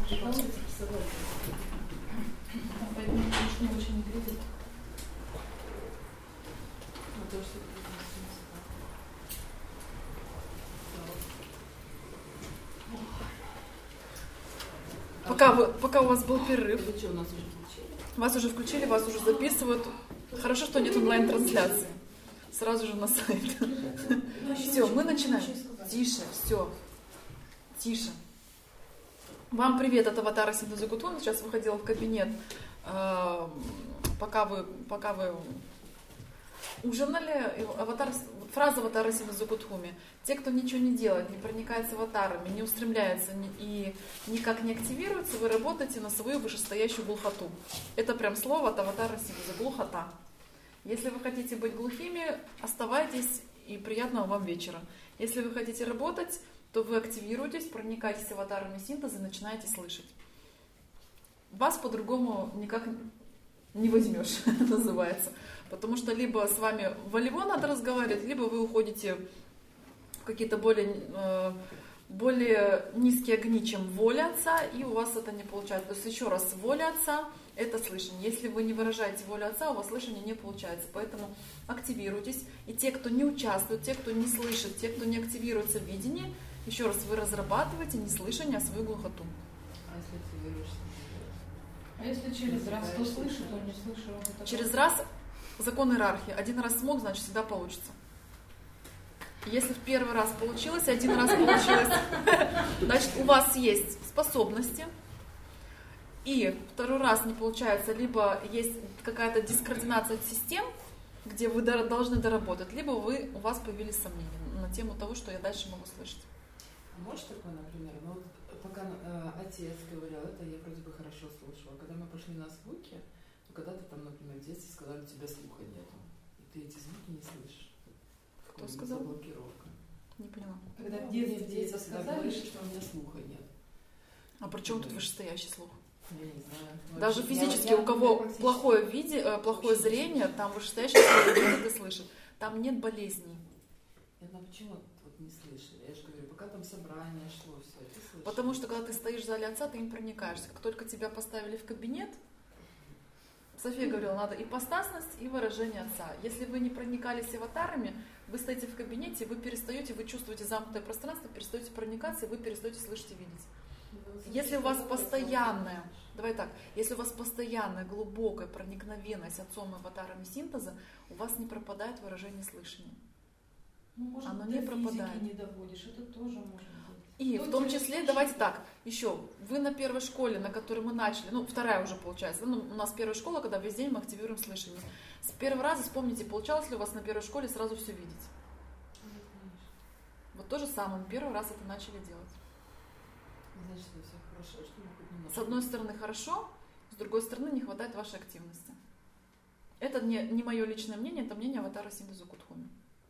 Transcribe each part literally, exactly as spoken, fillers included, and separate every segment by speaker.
Speaker 1: На улице рисовать. Поэтому не очень не грязит. А то, что
Speaker 2: Пока, вы, пока у вас был перерыв,
Speaker 1: вы что, у нас уже включили?
Speaker 2: вас уже включили, вас уже записывают. Хорошо, что нет онлайн-трансляции. Сразу же на сайт. Все, мы начинаем. Тише, все. Тише. Вам привет от Аватара Синтеза Гутун. Сейчас выходила в кабинет. Пока вы, пока вы ужинали, аватар, фраза Аватара Синтеза Гутхуми. Те, кто ничего не делает, не проникается аватарами, не устремляется и никак не активируется, вы работаете на свою вышестоящую глухоту. Это прям слово от Аватара Синтеза. Глухота. Если вы хотите быть глухими, оставайтесь и приятного вам вечера. Если вы хотите работать, то вы активируетесь, проникаетесь аватарами синтеза и начинаете слышать. Вас по-другому никак не возьмешь, называется. Потому что либо с вами волево надо разговаривать, либо вы уходите в какие-то более, более низкие огни, чем воля Отца, и у вас это не получается. То есть еще раз, воля Отца — это слышание. Если вы не выражаете волю Отца, у вас слышание не получается. Поэтому активируйтесь. И те, кто не участвует, те, кто не слышит, те, кто не активируется в видении, еще раз, вы разрабатываете не слышание, а свою глухоту.
Speaker 1: А если активируешься? А если через раз то слышу, то не слышу?
Speaker 2: Через раз закон иерархии. Один раз смог, значит всегда получится. Если в первый раз получилось, один раз получилось, значит у вас есть способности. И второй раз не получается, либо есть какая-то дискоординация систем, где вы должны доработать, либо вы, у вас появились сомнения на тему того, что я дальше могу слышать.
Speaker 1: Может такое, например, ну вот пока э, отец говорил, это я вроде бы хорошо слышала. Когда мы пошли на звуки, то когда-то там, например, в детстве сказали, у тебя слуха нету. И ты эти звуки не слышишь.
Speaker 2: Кто сказал?
Speaker 1: Заблокировка.
Speaker 2: Не поняла.
Speaker 1: Когда в детстве дети сказали, что у меня слуха нет.
Speaker 2: А при чем тут вышестоящий слух?
Speaker 1: Я не знаю.
Speaker 2: Даже
Speaker 1: я,
Speaker 2: физически,
Speaker 1: я,
Speaker 2: у кого
Speaker 1: я
Speaker 2: плохое, виде, плохое зрение, там вышестоящий слух видит и слышит. Там нет болезней.
Speaker 1: Я, ну почему вот не слышали? Я же говорю, пока там собрание шло, все, ты слышишь.
Speaker 2: Потому что когда ты стоишь в зале Отца, ты им проникаешься. Как только тебя поставили в кабинет, София говорила, надо ипостасность и выражение Отца. Если вы не проникались аватарами, вы стоите в кабинете, вы перестаете, вы чувствуете замкнутое пространство, перестаете проникаться, и вы перестаете слышать и видеть. Если у вас постоянная, давай так, если у вас постоянная глубокая проникновенность Отцом и аватарами синтеза, у вас не пропадает выражение слышания.
Speaker 3: Ну, может,
Speaker 2: оно
Speaker 3: до
Speaker 2: не пропадает.
Speaker 3: Не доводишь, это тоже может быть.
Speaker 2: И в том числе, давайте так, еще, вы на первой школе, на которой мы начали, ну, вторая уже получается, ну, у нас первая школа, когда весь день мы активируем слышание. С первого раза вспомните, получалось ли у вас на первой школе сразу все видеть? Вот то же самое, мы первый раз это начали делать.
Speaker 1: Значит, это все хорошо, что мы хоть немножко...
Speaker 2: С одной стороны хорошо, с другой стороны не хватает вашей активности. Это не, не мое личное мнение, это мнение Аватара Синтеза Гутхуми.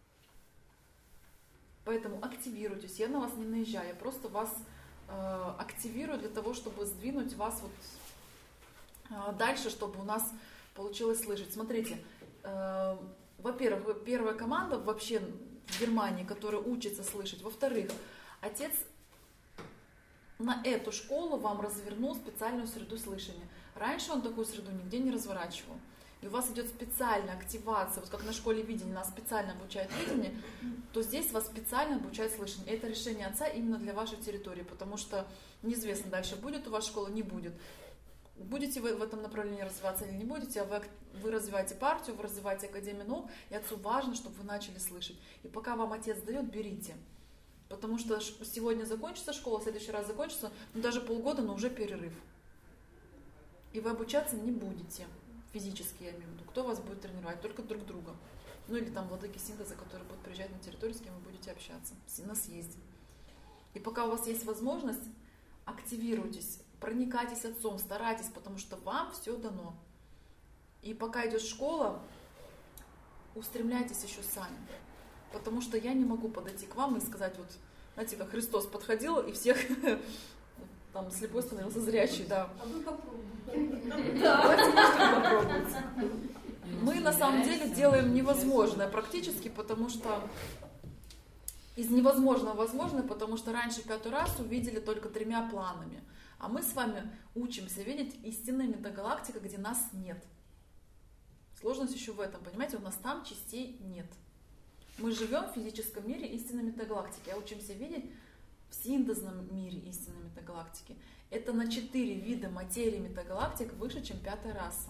Speaker 2: Поэтому активируйтесь, я на вас не наезжаю, я просто вас э, активирую для того, чтобы сдвинуть вас вот э, дальше, чтобы у нас получилось слышать. Смотрите, э, во-первых, первая команда вообще в Германии, которая учится слышать. Во-вторых, отец на эту школу вам развернул специальную среду слышания. Раньше он такую среду нигде не разворачивал. И у вас идет специальная активация, вот как на школе видения нас специально обучают видению, то здесь вас специально обучают слышанию. И это решение Отца именно для вашей территории, потому что неизвестно дальше, будет у вас школа, не будет. Будете вы в этом направлении развиваться или не будете, а вы, вы развиваете партию, вы развиваете Академию наук, и Отцу важно, чтобы вы начали слышать. И пока вам Отец дает, берите. Потому что сегодня закончится школа, в следующий раз закончится, ну даже полгода, но уже перерыв. И вы обучаться не будете. Физически, я имею в виду. Кто вас будет тренировать? Только друг друга. Ну или там владыки синтеза, которые будут приезжать на территорию, с кем вы будете общаться на съезде. И пока у вас есть возможность, активируйтесь, проникайтесь Отцом, старайтесь, потому что вам все дано. И пока идет школа, устремляйтесь еще сами. Потому что я не могу подойти к вам и сказать, вот, знаете, как Христос подходил и всех... Там слепой становился зрячий, да.
Speaker 3: А вы попробуйте.
Speaker 2: Давайте попробуйте. Мы на самом деле делаем невозможное практически, потому что из невозможного возможное, потому что раньше пятый раз увидели только тремя планами. А мы с вами учимся видеть истинные метагалактика, где нас нет. Сложность еще в этом, понимаете, у нас там частей нет. Мы живем в физическом мире истинной метагалактики, а учимся видеть в синтезном мире истинной метагалактики. Это на четыре вида материи метагалактик выше, чем пятая раса.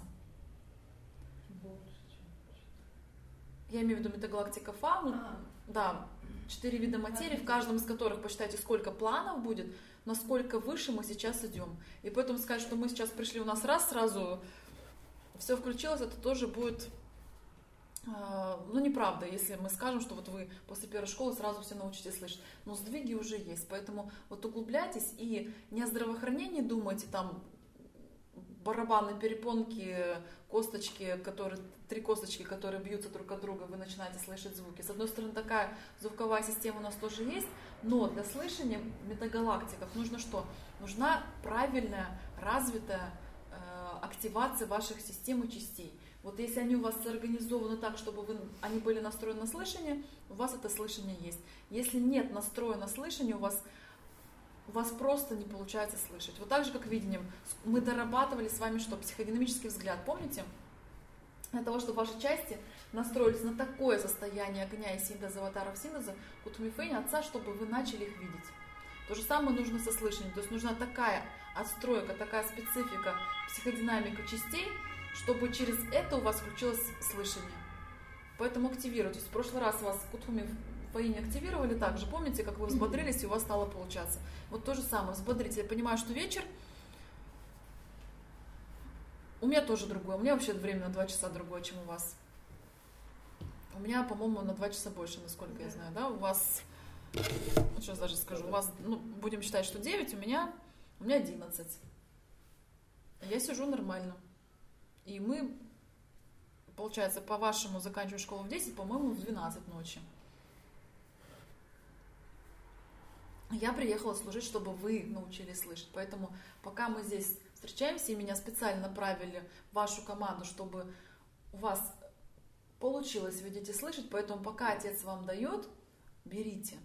Speaker 2: Я имею в виду метагалактика Фа,
Speaker 3: А.
Speaker 2: да, четыре вида материи, в каждом из которых посчитайте, сколько планов будет, насколько выше мы сейчас идем. И поэтому сказать, что мы сейчас пришли, у нас раз сразу все включилось, это тоже будет, э, ну, неправда, если мы скажем, что вот вы после первой школы сразу все научитесь слышать. Но сдвиги уже есть, поэтому вот углубляйтесь и не о здравоохранении думайте, там, барабаны, перепонки, косточки, которые, три косточки, которые бьются друг от друга, вы начинаете слышать звуки. С одной стороны, такая звуковая система у нас тоже есть, но для слышания в метагалактиках нужно что? Нужна правильная, развитая э, активация ваших систем и частей. Вот если они у вас организованы так, чтобы вы, они были настроены на слышание, у вас это слышание есть. Если нет настроя на слышание, у вас у вас просто не получается слышать. Вот так же, как видением, мы дорабатывали с вами что? Психодинамический взгляд, помните? Для того, чтобы ваши части настроились на такое состояние огня и синтеза, аватаров синтеза, Кутумифейни Отца, чтобы вы начали их видеть. То же самое нужно со слышанием. То есть нужна такая отстройка, такая специфика, психодинамика частей, чтобы через это у вас включилось слышание. Поэтому активируйтесь. В прошлый раз вас Кутумифейни активировали также. Помните, как вы взбодрились и у вас стало получаться? Вот то же самое. Взбодрите. Я понимаю, что вечер. У меня тоже другое. У меня вообще время на два часа другое, чем у вас. У меня, по-моему, на два часа больше, насколько я знаю. Да? У вас, сейчас даже скажу, у вас, ну, будем считать, что девять, у меня, у меня одиннадцать. Я сижу нормально. И мы, получается, по-вашему заканчиваем школу в десять, по-моему, в двенадцать ночи. Я приехала служить, чтобы вы научились слышать. Поэтому пока мы здесь встречаемся, и меня специально направили в вашу команду, чтобы у вас получилось видеть и слышать. Поэтому пока Отец вам дает, берите.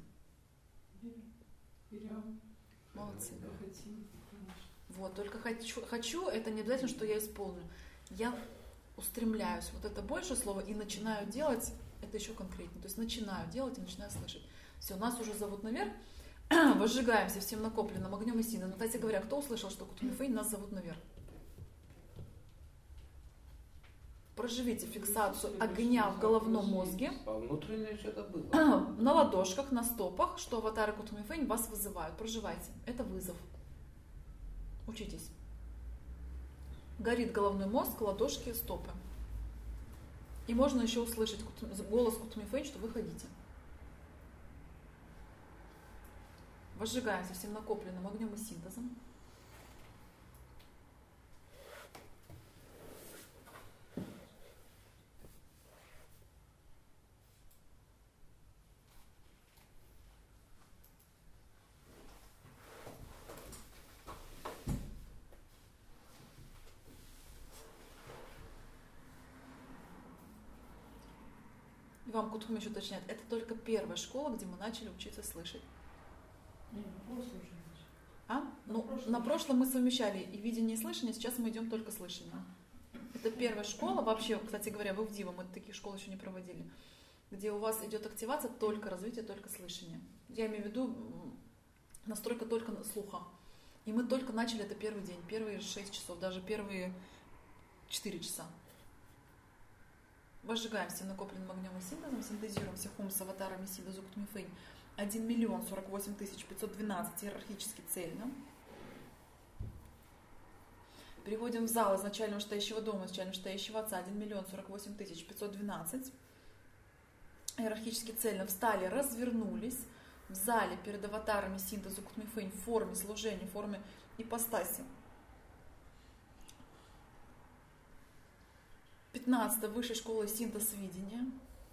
Speaker 1: Берем.
Speaker 2: Молодцы.
Speaker 1: Хотим, конечно.
Speaker 2: Вот, только хочу, хочу, это не обязательно, что я исполню. Я устремляюсь. Вот это большее слово. И начинаю делать, это еще конкретнее. То есть начинаю делать и начинаю слышать. Все, нас уже зовут наверх. Возжигаемся всем накопленным огнем и синтезом. Кстати говоря, кто услышал, что Кутумифейни нас зовут наверх? Проживите фиксацию огня в головном мозге.
Speaker 4: А внутреннее что-то было.
Speaker 2: На ладошках, на стопах, что аватары Кутумифейни вас вызывают. Проживайте. Это вызов. Учитесь. Горит головной мозг, ладошки, стопы. И можно еще услышать голос Кутумифейни, что вы ходите. Возжигаемся всем накопленным огнем и синтезом. И вам Кутхуми еще уточняет, это только первая школа, где мы начали учиться слышать.
Speaker 3: Не, ну, просто уже начали.
Speaker 2: А? Ну,
Speaker 3: прошлом.
Speaker 2: на прошлом мы совмещали и видение, и слышание, сейчас мы идем только слышание. Это первая школа, вообще, кстати говоря, вы в Дива, мы таких школ еще не проводили, где у вас идет активация только развитие, только слышание. Я имею в виду м, настройка только на слуха. И мы только начали это первый день, первые шесть часов, даже первые четыре часа. Возжигаем всем накопленным огнем и синтезом, синтезируем всех ум с аватарами Сида Зуктумифейни. один миллион сорок восемь тысяч пятьсот двенадцать иерархически цельно. Переходим в зал изначального штающего дома, изначального штающего отца. один миллион сорок восемь тысяч пятьсот двенадцать. Иерархически цельно встали, развернулись. В зале перед аватарами Синда Зуктумифейни в форме служения, в форме ипостаси. пятнадцатая высшей школы синтез видения.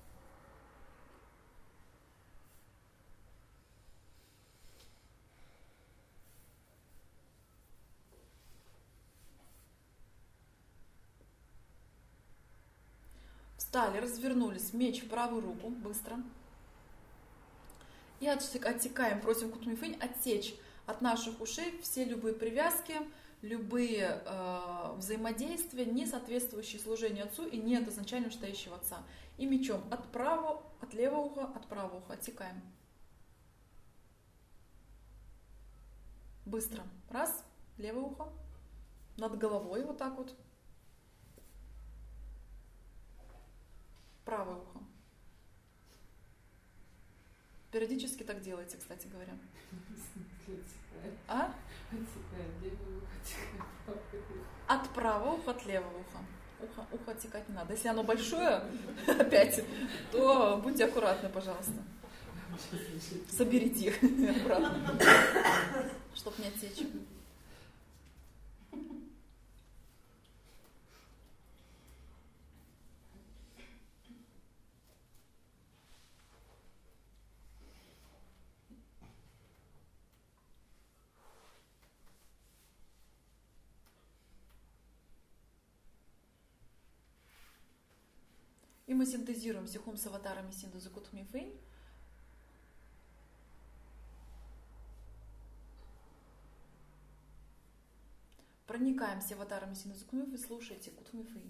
Speaker 2: Встали, развернулись, меч в правую руку, быстро. И отсекаем, просим Кутумифейни отсечь от наших ушей все любые привязки, любые э, взаимодействия, не соответствующие служению Отцу и не от изначально стоящего Отца. И мечом от правого, от левого уха, от правого уха отсекаем. Быстро. Раз, левое ухо, над головой вот так вот. Правое ухо. Периодически так делайте, кстати говоря. А? От правого уха, от левого уха. Ухо, ухо отсекать не надо. Если оно большое, опять, то будьте аккуратны, пожалуйста. Соберите их аккуратно, чтобы не отсечь. И мы синтезируем Сихум с аватарами Синду Закутми Фэнь. Проникаемся аватарами Синду Закутми Фэнь, слушайте Кутми Фэнь.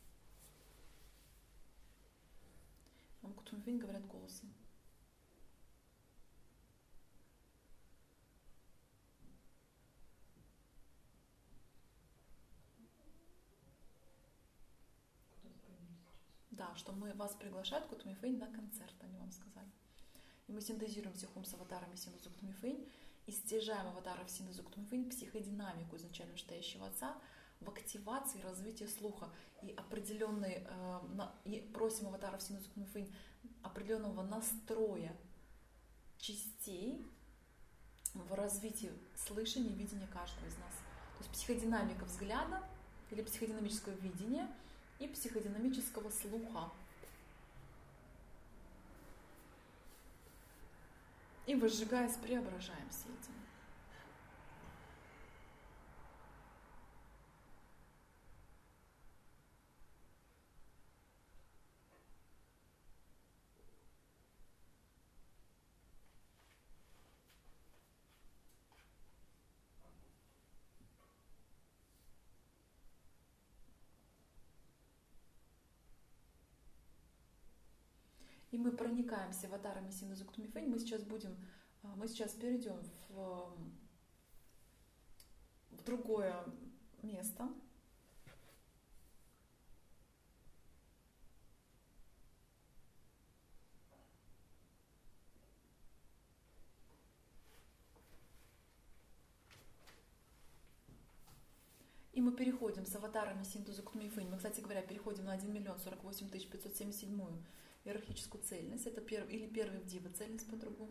Speaker 2: Вам Кутми Фэнь говорят голосом. Да, что мы вас приглашают Кутми Фэнь на концерт, они вам сказали. И мы синтезируем Сихум с аватарами Синду Закутми Фэнь и стяжаем аватаров Синду Закутми Фэнь психодинамику изначально стоящего Отца в активации и развитии слуха. И определенный, э, на, и просим аватаров Синду Закутми Фэнь определенного настроя частей в развитии слышания и видения каждого из нас. То есть психодинамика взгляда или психодинамического видения и психодинамического слуха. И возжигаясь, преображаемся этим. И мы проникаемся аватарами Синду Закутми Фэнь. Мы сейчас будем, мы сейчас перейдем в, в другое место. И мы переходим с аватарами Синду Закутми Фэнь. Мы, кстати говоря, переходим на один миллион сорок восемь тысяч пятьсот семьдесят семь иерархическую цельность. Это первый, или первый в Дива цельность по-другому.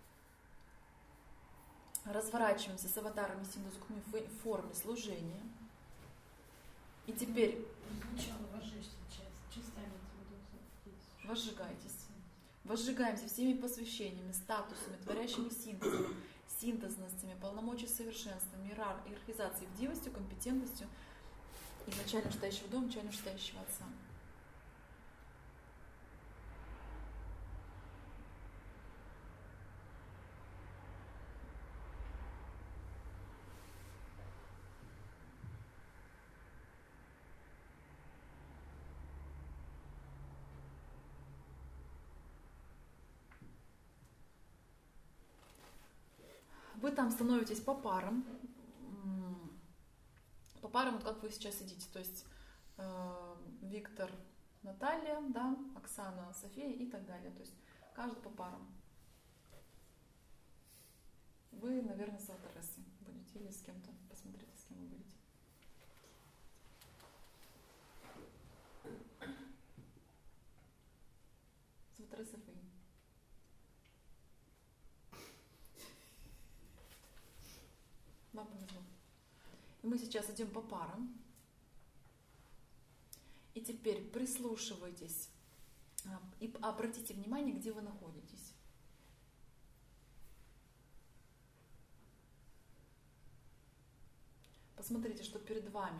Speaker 2: Разворачиваемся с аватарами Синду Закутми Фэнь в форме служения. И теперь...
Speaker 3: Сначала возжечь, чисто
Speaker 2: возжигайтесь. Возжигаемся всеми посвящениями, статусами, творящими синтезами, синтезностями, полномочий совершенством, иерархизацией, дивостью, компетентностью изначально стоящего дома, начально стоящего Отца. Вы там становитесь по парам, по парам, вот как вы сейчас сидите, то есть э, Виктор, Наталья, да, Оксана, София и так далее, то есть каждый по парам. Вы, наверное, с Аватаресой будете или с кем-то, посмотрите, с кем вы будете. С Аватаресой Фэнь. Вам повезло. И мы сейчас идем по парам. И теперь прислушивайтесь и обратите внимание, где вы находитесь. Посмотрите, что перед вами.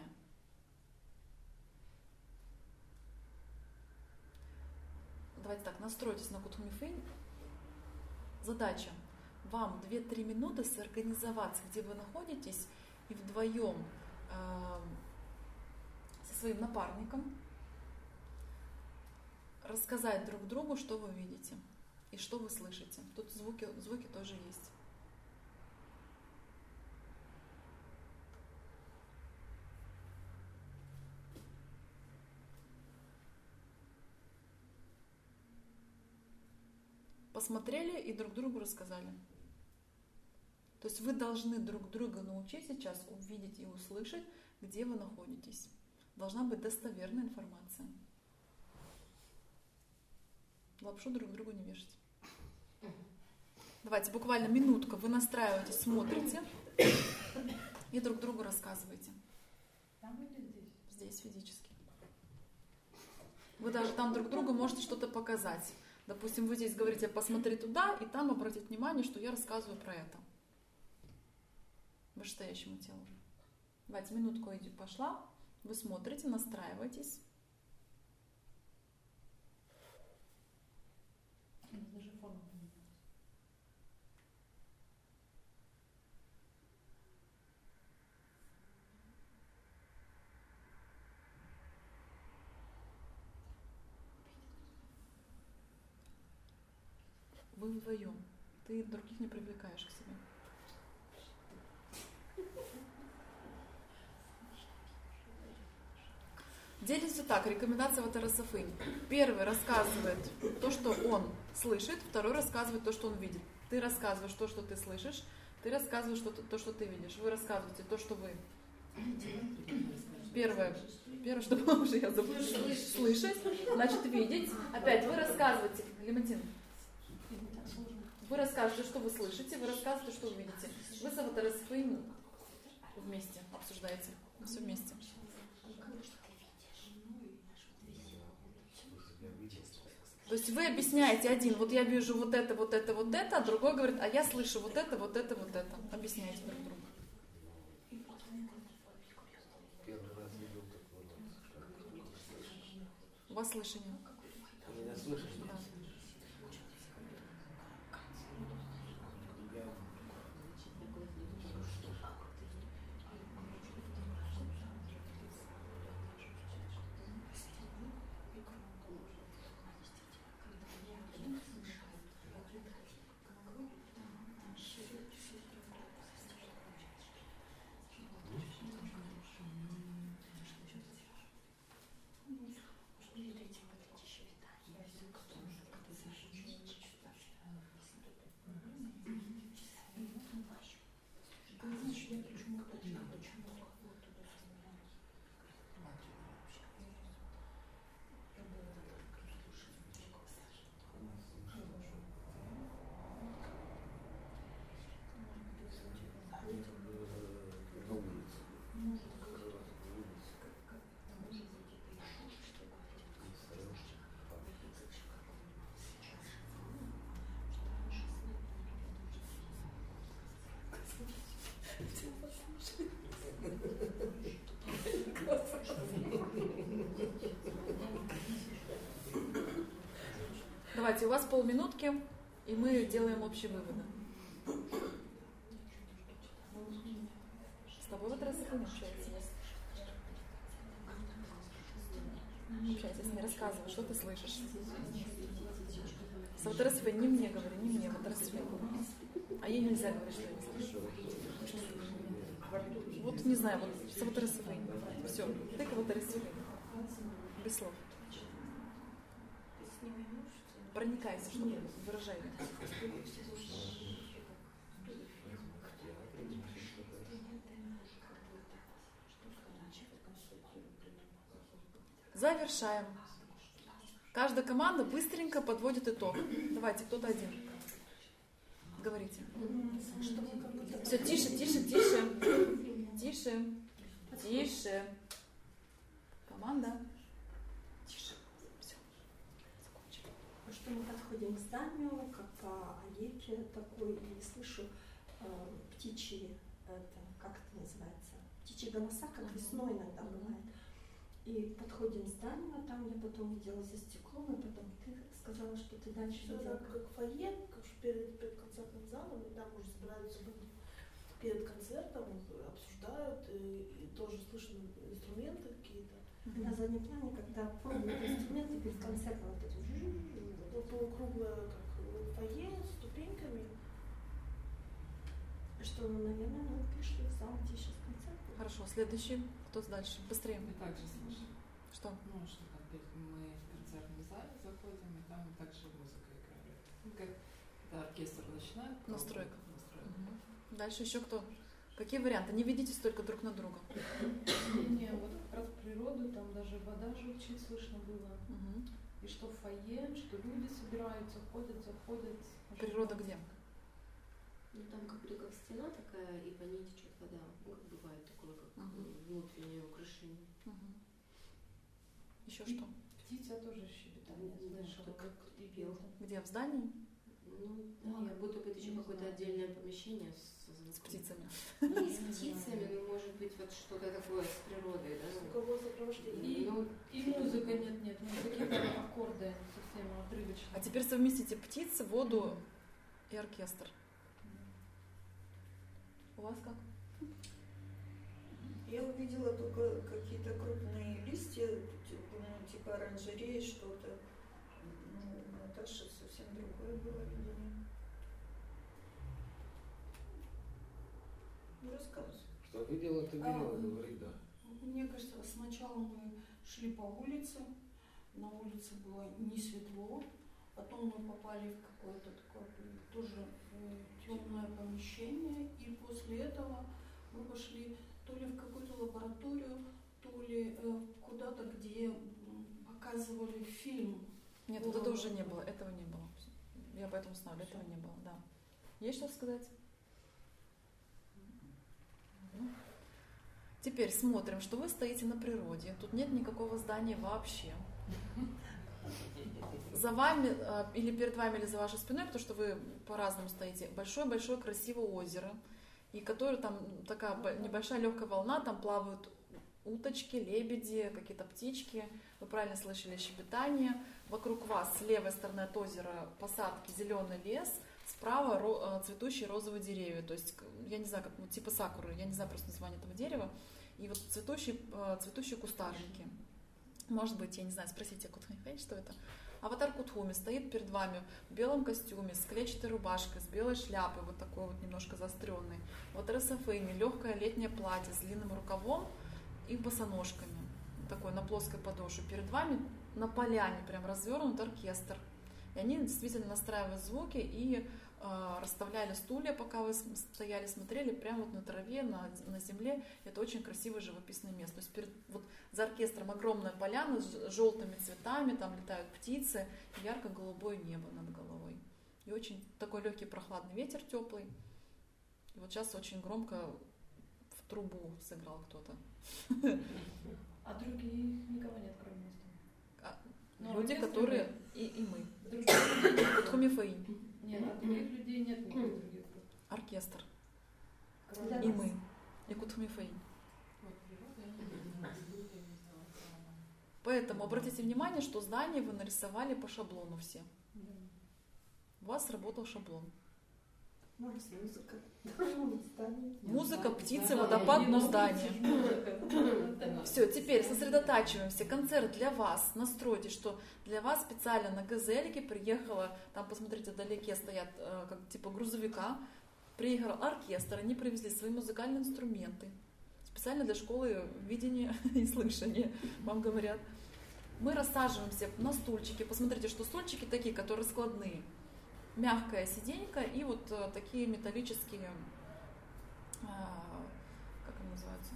Speaker 2: Давайте так, настройтесь на Кутми Фэнь. Задача вам две-три минуты сорганизоваться, где вы находитесь, и вдвоем э, со своим напарником рассказать друг другу, что вы видите и что вы слышите. Тут звуки, звуки тоже есть. Посмотрели и друг другу рассказали. То есть вы должны друг друга научить сейчас увидеть и услышать, где вы находитесь. Должна быть достоверная информация. Лапшу друг другу не вешать. Давайте буквально минутка. Вы настраиваетесь, смотрите и друг другу рассказываете.
Speaker 3: Там или здесь?
Speaker 2: Здесь физически. Вы даже там друг другу можете что-то показать. Допустим, вы здесь говорите, посмотри туда, и там обратить внимание, что я рассказываю про это. Вышестоящему телу. Давайте, минутку иди, пошла. Вы смотрите, настраиваетесь.
Speaker 3: Даже форму поменять.
Speaker 2: Вы вдвоем. Ты других не привлекаешь к себе. Делится так, рекомендация Ватарасафынь. Первый рассказывает то, что он слышит, второй рассказывает то, что он видит. Ты рассказываешь то, что ты слышишь, ты рассказываешь то, то что ты видишь. Вы рассказываете то, что вы... Первое, первое, что уже я забыла, слышать, значит видеть. Опять вы рассказываете, Лемонтин, вы рассказываете, что вы слышите, вы рассказываете, что вы видите. Вы с Ватарасафынь вместе обсуждаете, все вместе. То есть вы объясняете один, вот я вижу вот это, вот это, вот это, а другой говорит, а я слышу вот это, вот это, вот это. Объясняете друг другу. У вас слышание?
Speaker 4: Меня слышишь?
Speaker 2: Да. Давайте, у вас полминутки, и мы делаем общие выводы. С тобой вот раз не общается. Общайся с ней, рассказывай, что ты слышишь. С Ватарасафынь не мне говори, не мне, Ватарасафынь. А ей нельзя говорить, что я не слышу. Вот не знаю, вот с Ватарасафынь. Все, ты к Ватарасафынь. Без слов. Проникайся, чтобы выражай. Завершаем. Каждая команда быстренько подводит итог. Давайте, кто-то один. Говорите. Все, тише, тише, тише. Тише. Тише. Команда. Тише. Все. Закончили.
Speaker 5: Что мы подходим к зданию, как по аллейке такой, и слышу э, птичьи, это, как это называется, птичьи голоса, как весной иногда бывает. И подходим к зданию, а там я потом видела за стеклом, и потом ты сказала, что ты дальше
Speaker 4: Все
Speaker 5: видела.
Speaker 4: так, как фойе, как перед, перед концертным залом, и там уже собираются люди перед концертом, обсуждают, и, и тоже слышно инструменты какие-то.
Speaker 5: На заднем плане, когда пробуют инструменты перед концертом, вот это
Speaker 4: Вот полукруглое, как фойе с ступеньками.
Speaker 5: что, ну, наверное, мы пришли в зал, где сейчас концерт.
Speaker 2: Хорошо, следующий. Кто дальше? Быстрее.
Speaker 1: Мы также слышим.
Speaker 2: Что?
Speaker 1: Ну, что там мы в концертном зале заходим, и там также музыка играет. Как когда оркестр начинает.
Speaker 2: Настройка.
Speaker 1: Настройка.
Speaker 2: Угу. Дальше еще кто? Какие варианты? Не ведитесь только друг на друга.
Speaker 3: Не, вот как раз природу, там даже вода журчит, слышно было.
Speaker 2: Угу.
Speaker 3: И что в фойе, что люди собираются, ходят, заходят.
Speaker 2: Природа где?
Speaker 6: Ну там как будто как стена такая, и по ней течет вода. Ну, как бывает такое, как
Speaker 2: Угу.
Speaker 6: внутреннее украшение.
Speaker 2: Угу. Еще что?
Speaker 3: Птица тоже щебетание
Speaker 6: Да,
Speaker 3: слышала.
Speaker 6: что как
Speaker 3: Вот и
Speaker 6: пел.
Speaker 3: пел.
Speaker 2: Где? В здании?
Speaker 6: Ну, да,
Speaker 3: Ну,
Speaker 6: я будто бы это еще
Speaker 3: не
Speaker 6: какое-то
Speaker 3: знаю.
Speaker 6: отдельное помещение с, со
Speaker 2: С
Speaker 6: звуком.
Speaker 2: птицами.
Speaker 6: Ну, не с птицами, но может быть вот что-то такое с природой, да?
Speaker 4: Звуковое сопровождение.
Speaker 3: И,
Speaker 6: Ну,
Speaker 3: и музыка нет, нет, ну, какие-то аккорды совсем отрывочные.
Speaker 2: А теперь совместите птицы, воду и оркестр. У вас как?
Speaker 7: Я увидела только какие-то крупные листья, типа, ну, типа оранжереи, что-то. Ну, у Наташи совсем другое было видение. Ну, рассказывай.
Speaker 8: Что видела, ты
Speaker 7: А,
Speaker 8: видела, говори, да.
Speaker 7: Мне кажется, сначала мы шли по улице, на улице было не светло, потом мы попали в какое-то такое тоже темное помещение, и после этого мы пошли то ли в какую-то лабораторию, то ли э, куда-то, где м, показывали фильм.
Speaker 2: Нет, вот это уже не было, этого не было. Я поэтому знаю, этого не было, да. Есть что сказать? Ну. Теперь смотрим, что вы стоите на природе. Тут нет никакого здания вообще. За вами э, или перед вами, или за вашей спиной, потому что вы по-разному стоите, большое-большое красивое озеро, и которое там такая бо- небольшая легкая волна, там плавают уточки, лебеди, какие-то птички. Вы правильно слышали щебетание. Вокруг вас с левой стороны от озера посадки, зеленый лес, справа ро- э, цветущие розовые деревья. То есть, я не знаю, как, ну, типа сакуры, я не знаю просто название этого дерева. И вот цветущие, э, цветущие кустарники. Может быть, я не знаю, спросите Кутхумифей, что это. Аватар Кутхуми стоит перед вами в белом костюме, с клетчатой рубашкой, с белой шляпой, вот такой вот немножко заостренной. Вот Ресафейми, легкое летнее платье с длинным рукавом и босоножками, такой на плоской подошве. Перед вами на поляне прям развернут оркестр. И они действительно настраивают звуки и э, расставляли стулья, пока вы стояли, смотрели прямо вот на траве, на, на земле. Это очень красивое живописное место. То есть перед, вот за оркестром огромная поляна с желтыми цветами, там летают птицы, и ярко-голубое небо над головой. И очень такой легкий прохладный ветер теплый. И вот сейчас очень громко в трубу сыграл кто-то.
Speaker 3: А других никого нет, кроме нас там?
Speaker 2: А,
Speaker 3: Ну,
Speaker 2: Люди,
Speaker 3: оркестр
Speaker 2: которые...
Speaker 3: нет.
Speaker 2: И, и мы.
Speaker 3: Других людей нет.
Speaker 2: Кутхумифей.
Speaker 3: Нет, а других людей нет никаких других групп.
Speaker 2: Оркестр.
Speaker 3: Кроме
Speaker 5: Для
Speaker 2: И
Speaker 5: нас.
Speaker 2: мы. И Кутхумифей.
Speaker 1: Вот природа, я не знаю, люди, я не знаю, самое.
Speaker 2: Поэтому обратите внимание, что здание вы нарисовали по шаблону все.
Speaker 3: Да.
Speaker 2: У вас сработал шаблон.
Speaker 5: Ну, раз музыка. Ну, здание.
Speaker 2: Музыка, птицы,
Speaker 1: Да,
Speaker 2: водопад,
Speaker 1: не
Speaker 2: но
Speaker 1: на
Speaker 2: здание.
Speaker 1: улице ж музыка.
Speaker 2: Все, теперь сосредотачиваемся. Концерт для вас. Настройте, что для вас специально на газельке приехала, там, посмотрите, вдалеке стоят, э, как типа грузовика, приехал оркестр, они привезли свои музыкальные инструменты. Специально для школы видения и слышания, вам говорят. Мы рассаживаемся на стульчики. Посмотрите, что стульчики такие, которые складные. Мягкая сиденька и вот э, такие металлические, э, как они называются,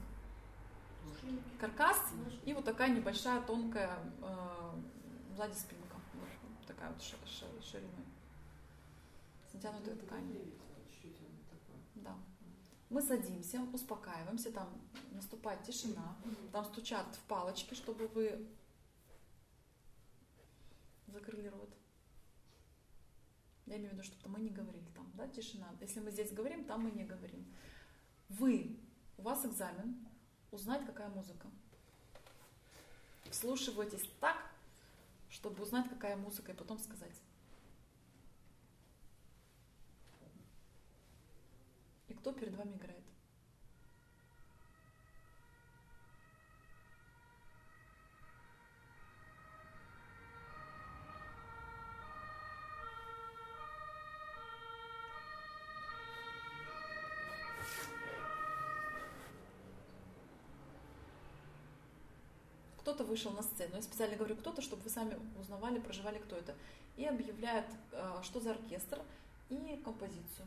Speaker 2: каркас, и вот такая небольшая тонкая э, сзади спинка, вот такая вот ш- ш- шириной, с натянутой тканью.
Speaker 1: Чуть-чуть он такой.
Speaker 2: Да. Мы садимся, успокаиваемся, там наступает тишина, там стучат в палочки, чтобы вы закрыли рот. Я имею в виду, что мы не говорили там, да, тишина. Если мы здесь говорим, там мы не говорим. Вы, у вас экзамен, узнать, какая музыка. Вслушивайтесь так, чтобы узнать, какая музыка, и потом сказать. И кто перед вами играет? Кто-то вышел на сцену. Я специально говорю кто-то, чтобы вы сами узнавали, проживали, кто это. И объявляет, что за оркестр и композицию.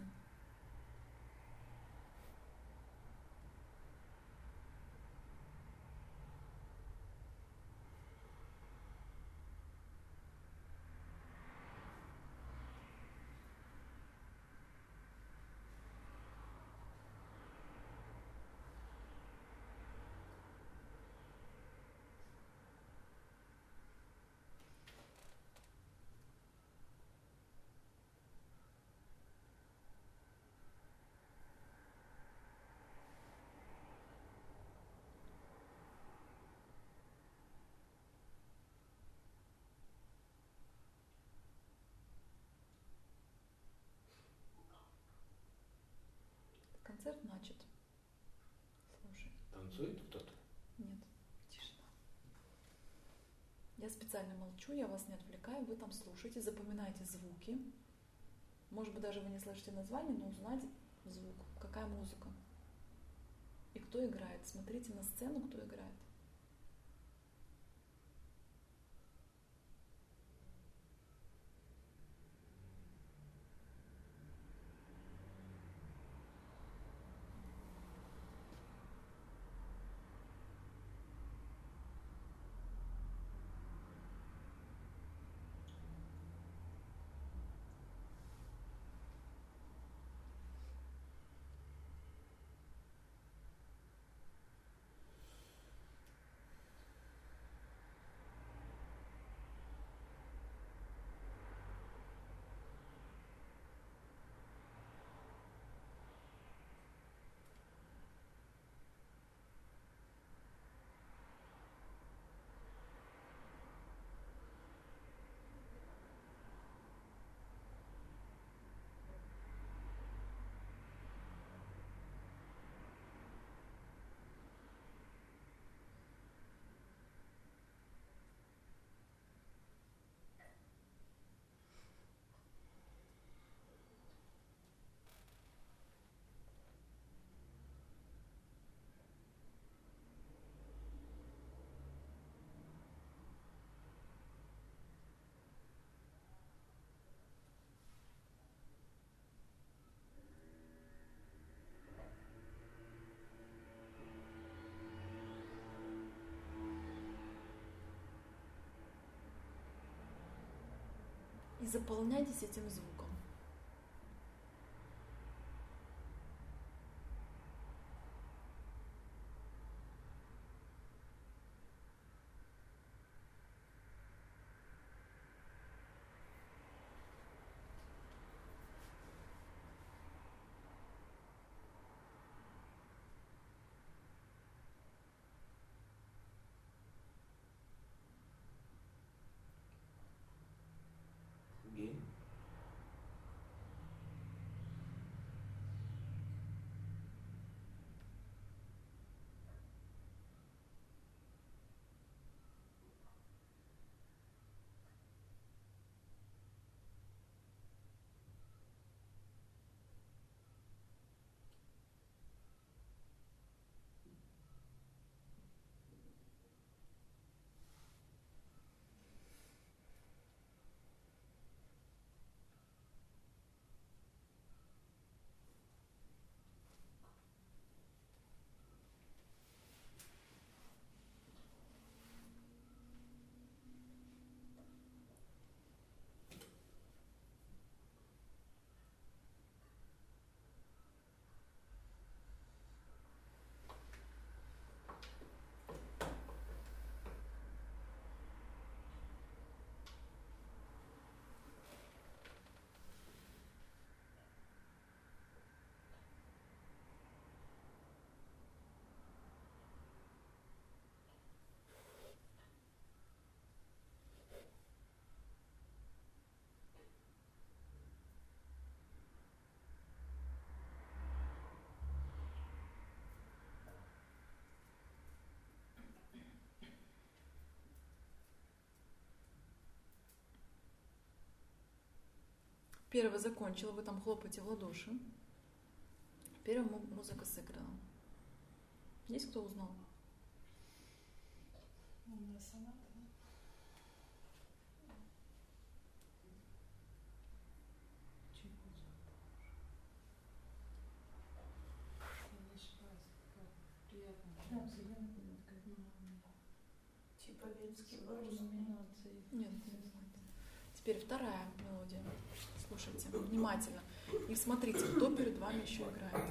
Speaker 2: Концерт начат. Слушай.
Speaker 8: Танцует кто-то?
Speaker 2: Нет, тишина. Я специально молчу, я вас не отвлекаю, вы там слушаете, запоминаете звуки. Может быть, даже вы не слышите название, но узнать звук, какая музыка. И кто играет. Смотрите на сцену, кто играет. И заполняйтесь этим звуком.
Speaker 8: Гей?
Speaker 2: Первый закончил, вы там хлопаете в ладоши. Первая му- музыка сыграна. Есть кто узнал?
Speaker 3: Умная соната, да? Чайковского. Я не ошибаюсь, такая приятная. Да, приятная такая.
Speaker 4: Типа вельский
Speaker 3: Сложные
Speaker 4: вальс.
Speaker 3: номинации.
Speaker 2: Нет, не знаю. Теперь вторая мелодия. Слушайте внимательно. И смотрите, кто перед вами еще играет.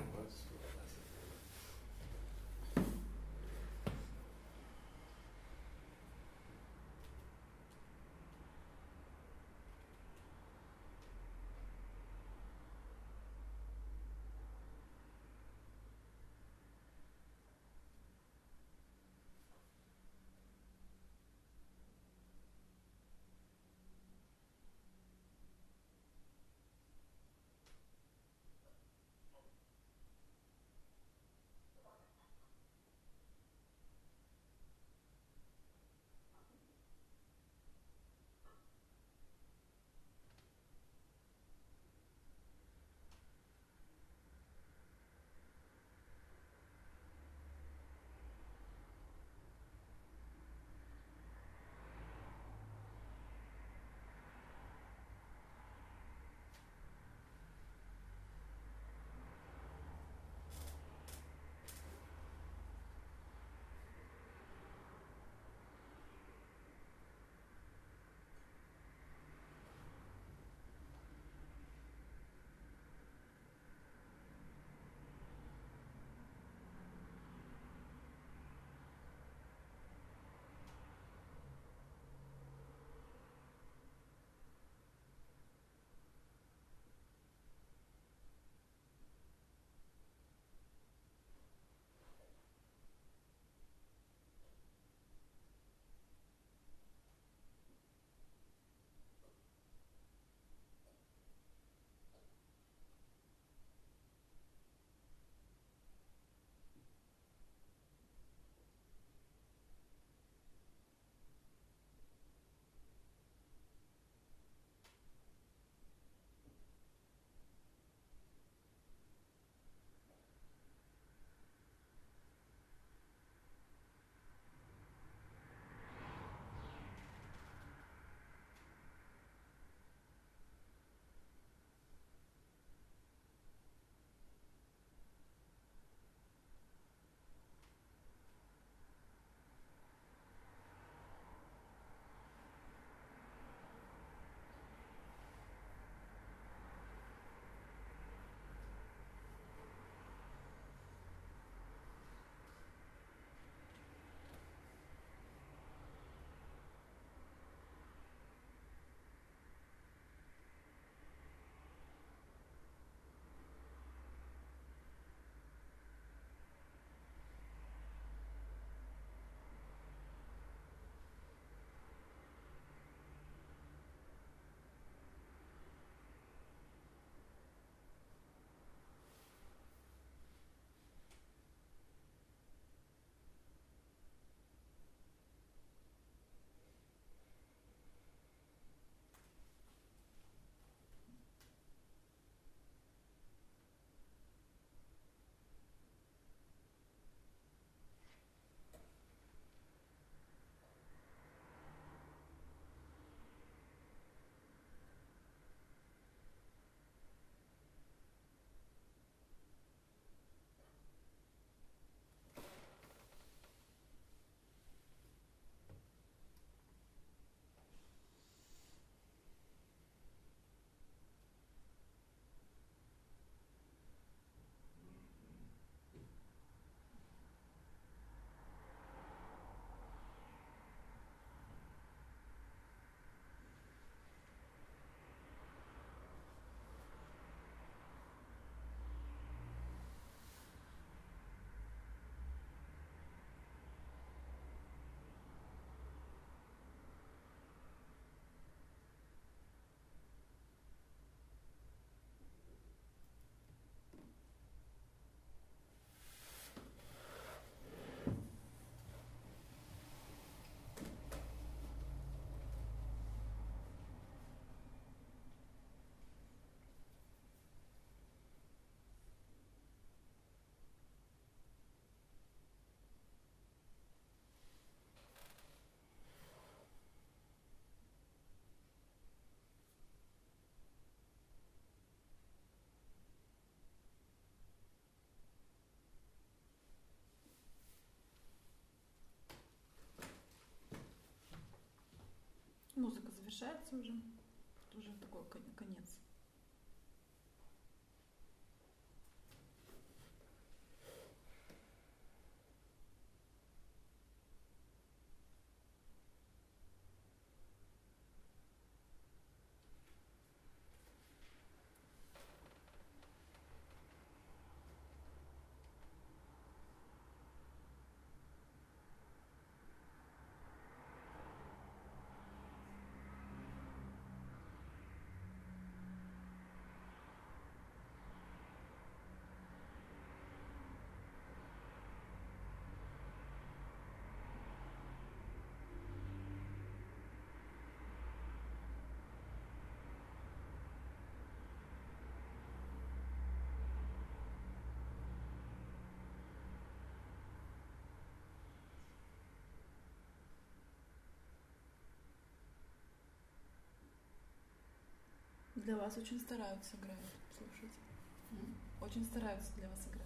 Speaker 2: завершается уже. Уже такой конец. Для вас очень стараются играть, слушайте. Mm-hmm. Очень стараются для вас играть.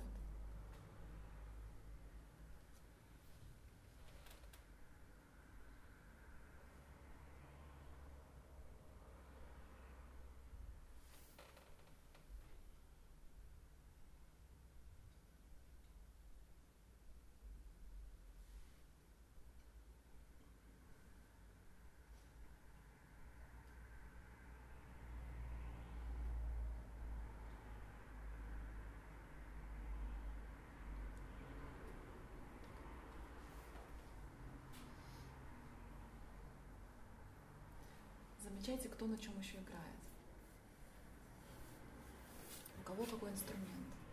Speaker 2: Замечайте, кто на чем еще играет. У кого какой инструмент.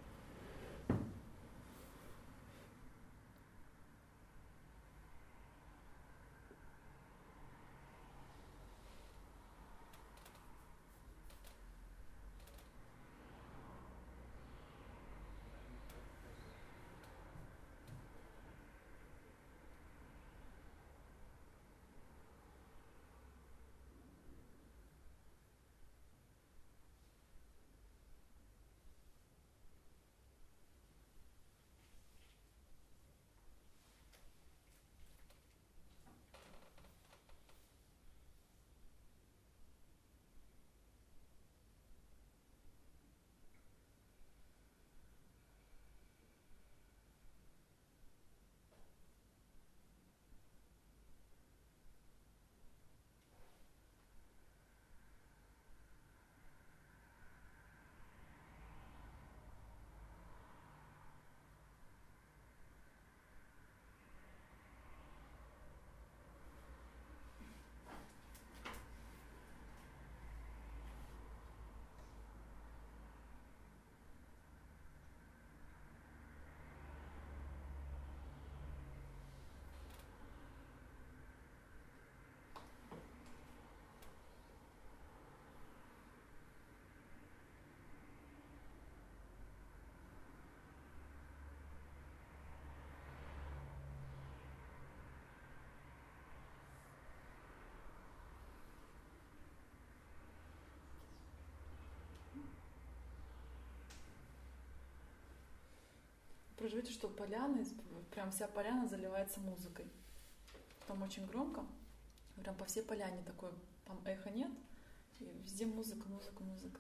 Speaker 2: Проживите, что поляна, прям вся поляна заливается музыкой. Там очень громко, прям по всей поляне такой, там эха нет, и везде музыка, музыка, музыка.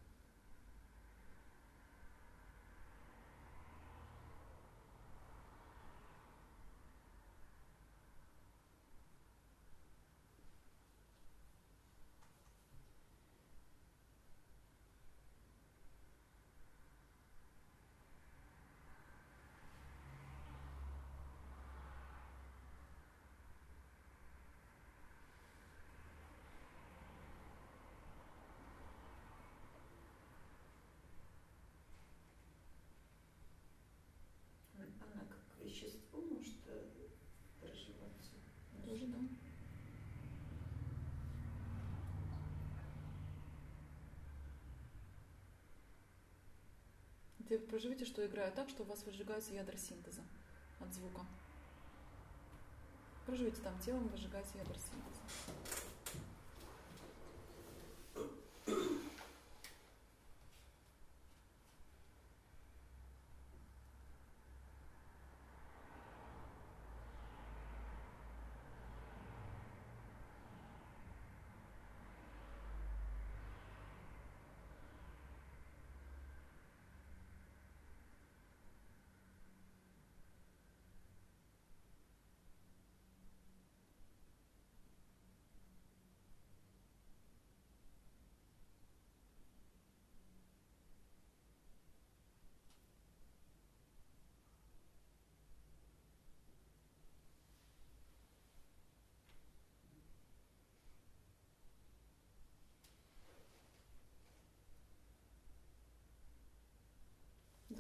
Speaker 5: Она как вещество может проживаться.
Speaker 2: Тоже, да. Теперь проживите, что играет так, что у вас выжигаются ядра синтеза от звука. Проживите там телом, выжигается ядра синтеза.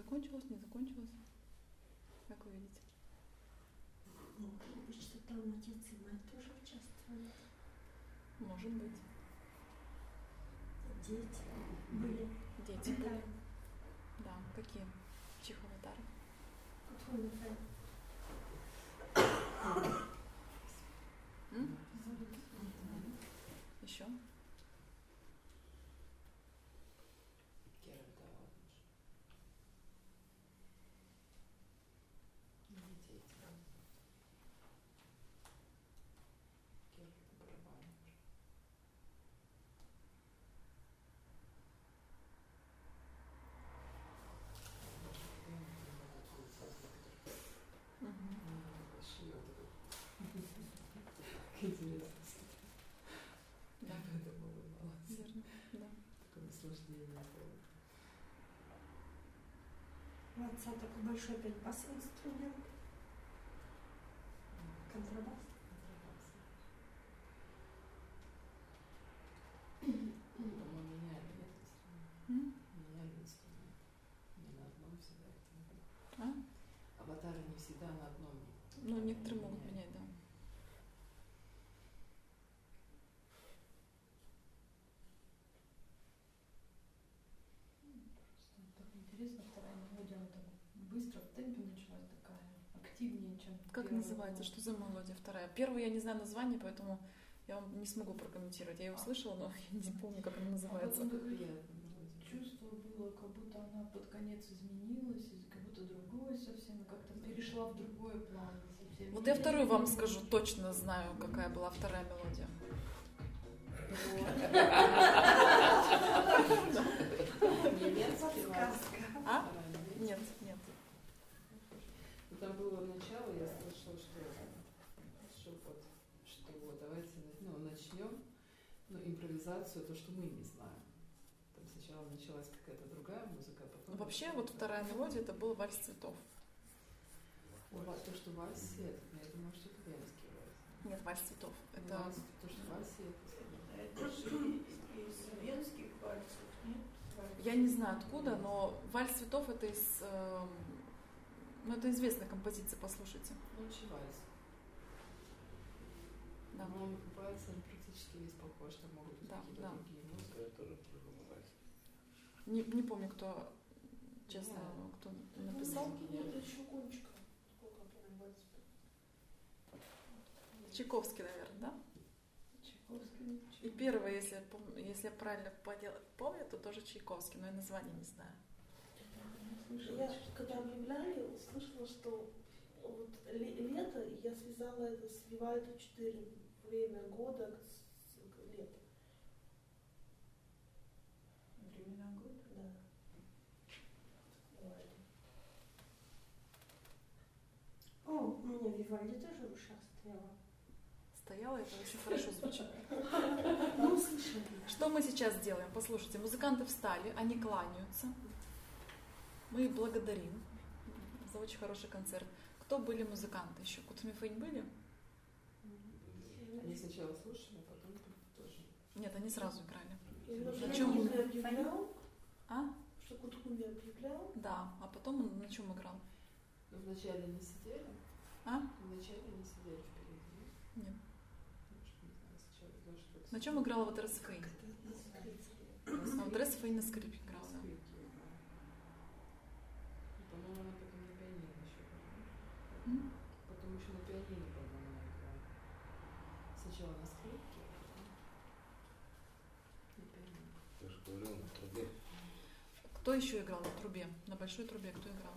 Speaker 2: закончилось, не закончилось? Как вы видите?
Speaker 5: Ну, что там отец и мать тоже участвовали.
Speaker 2: Может быть.
Speaker 5: Дети были.
Speaker 2: Дети были. Да, какие? Чьих аватаров?
Speaker 5: Какой аватар?
Speaker 2: М? Еще?
Speaker 1: Геральт, да, ладно же. Не дети. Геральт на барабане. Интересно.
Speaker 2: Да.
Speaker 1: Это было молодцы.
Speaker 2: Верно. Да.
Speaker 1: Такое наслаждение было.
Speaker 5: У отца такой большой опять бас-инструмент. Контрабас.
Speaker 1: По-моему, меняли, нет, инструмент.
Speaker 2: М?
Speaker 1: Меняли инструмент. Не на одном всегда.
Speaker 2: А?
Speaker 1: Аватары не всегда на одном.
Speaker 2: Ну, некоторые могут
Speaker 1: Меняют.
Speaker 2: менять, да.
Speaker 3: Просто так интересно, вторая мелодия, она так быстро в темпе началась, такая активнее, чем
Speaker 2: Как
Speaker 3: первая
Speaker 2: называется?
Speaker 3: была.
Speaker 2: Что за мелодия вторая? Первую я не знаю название, поэтому я вам не смогу прокомментировать. Я ее услышала, но я не помню, как она
Speaker 3: А
Speaker 2: называется.
Speaker 3: потом такое
Speaker 1: Приятно мелодия.
Speaker 3: чувство было, как будто она под конец изменилась, и как будто другое совсем, и как-то перешла в другой план. Совсем.
Speaker 2: Вот я вторую вам скажу, точно знаю, какая была вторая мелодия.
Speaker 1: Немецкий
Speaker 5: Сказка.
Speaker 2: А? Нет, нет.
Speaker 1: Ну, там было начало, я слышала, что, что вот, что вот, давайте ну, начнем ну, импровизацию, то, что мы не знаем. Там сначала началась какая-то другая музыка, а потом...
Speaker 2: Ну, вообще, вот вторая мелодия, это был вальс цветов.
Speaker 1: Ну, ва- то, что вальс это, я думаю, что это венский вальс.
Speaker 2: Нет, вальс цветов.
Speaker 1: Ну,
Speaker 2: Это
Speaker 1: вальс, то, что вальс это...
Speaker 7: Это же из венских вальсов, нет?
Speaker 2: я не знаю откуда, но вальс цветов это из, эм, ну это известная композиция, послушайте.
Speaker 1: Лучший вальс.
Speaker 2: Да.
Speaker 1: По-моему, вальс, он практически весь похож, там могут быть
Speaker 2: Да,
Speaker 1: какие-то
Speaker 2: да.
Speaker 1: другие музыки.
Speaker 8: Я тоже придумал вальс.
Speaker 2: Не, не помню, кто, честно,
Speaker 1: Да.
Speaker 2: кто написал.
Speaker 4: Нет, еще кончика. Сколько там вальс?
Speaker 2: Чайковский, наверное, да?
Speaker 3: Чайковский.
Speaker 2: И первое, если я, пом- если я правильно подел- помню, то тоже Чайковский, но я название не знаю.
Speaker 4: Я, когда объявляли, услышала, что вот ле- лето, и я связала это с Вивальди четыре, время года с с лето.
Speaker 3: Времена года.
Speaker 4: Да. Вивальди.
Speaker 5: О, у меня Вивальди тоже в ушах стояла.
Speaker 2: Стояла, это очень хорошо звучит.
Speaker 5: Ну, слышали.
Speaker 2: Что мы сейчас делаем? Послушайте, музыканты встали, они кланяются. Мы их благодарим за очень хороший концерт. Кто были музыканты еще? Кутмифейн были?
Speaker 1: Они сначала слушали, а потом тоже.
Speaker 2: Нет, они сразу играли.
Speaker 4: И
Speaker 2: На
Speaker 4: на
Speaker 2: чем?
Speaker 4: Кутхуме объявлял,
Speaker 2: А?
Speaker 4: что Кутхуме объявлял.
Speaker 2: Да. А потом он на чем играл?
Speaker 1: Но вначале они сидели,
Speaker 2: А?
Speaker 1: вначале они сидели впереди.
Speaker 2: Нет.
Speaker 1: Может, не знаю, сначала играл что-то.
Speaker 2: На чем играла вот Ресфейн? А вот Ресфейн на скрипке играл, да.
Speaker 1: По-моему, она потом на пианино еще играла.
Speaker 2: М?
Speaker 1: Потом еще на пианино, по-моему, она играла. Сначала на скрипке, а потом на пианино.
Speaker 8: Я же говорил, на трубе.
Speaker 2: Кто еще играл на трубе? На большой трубе кто играл?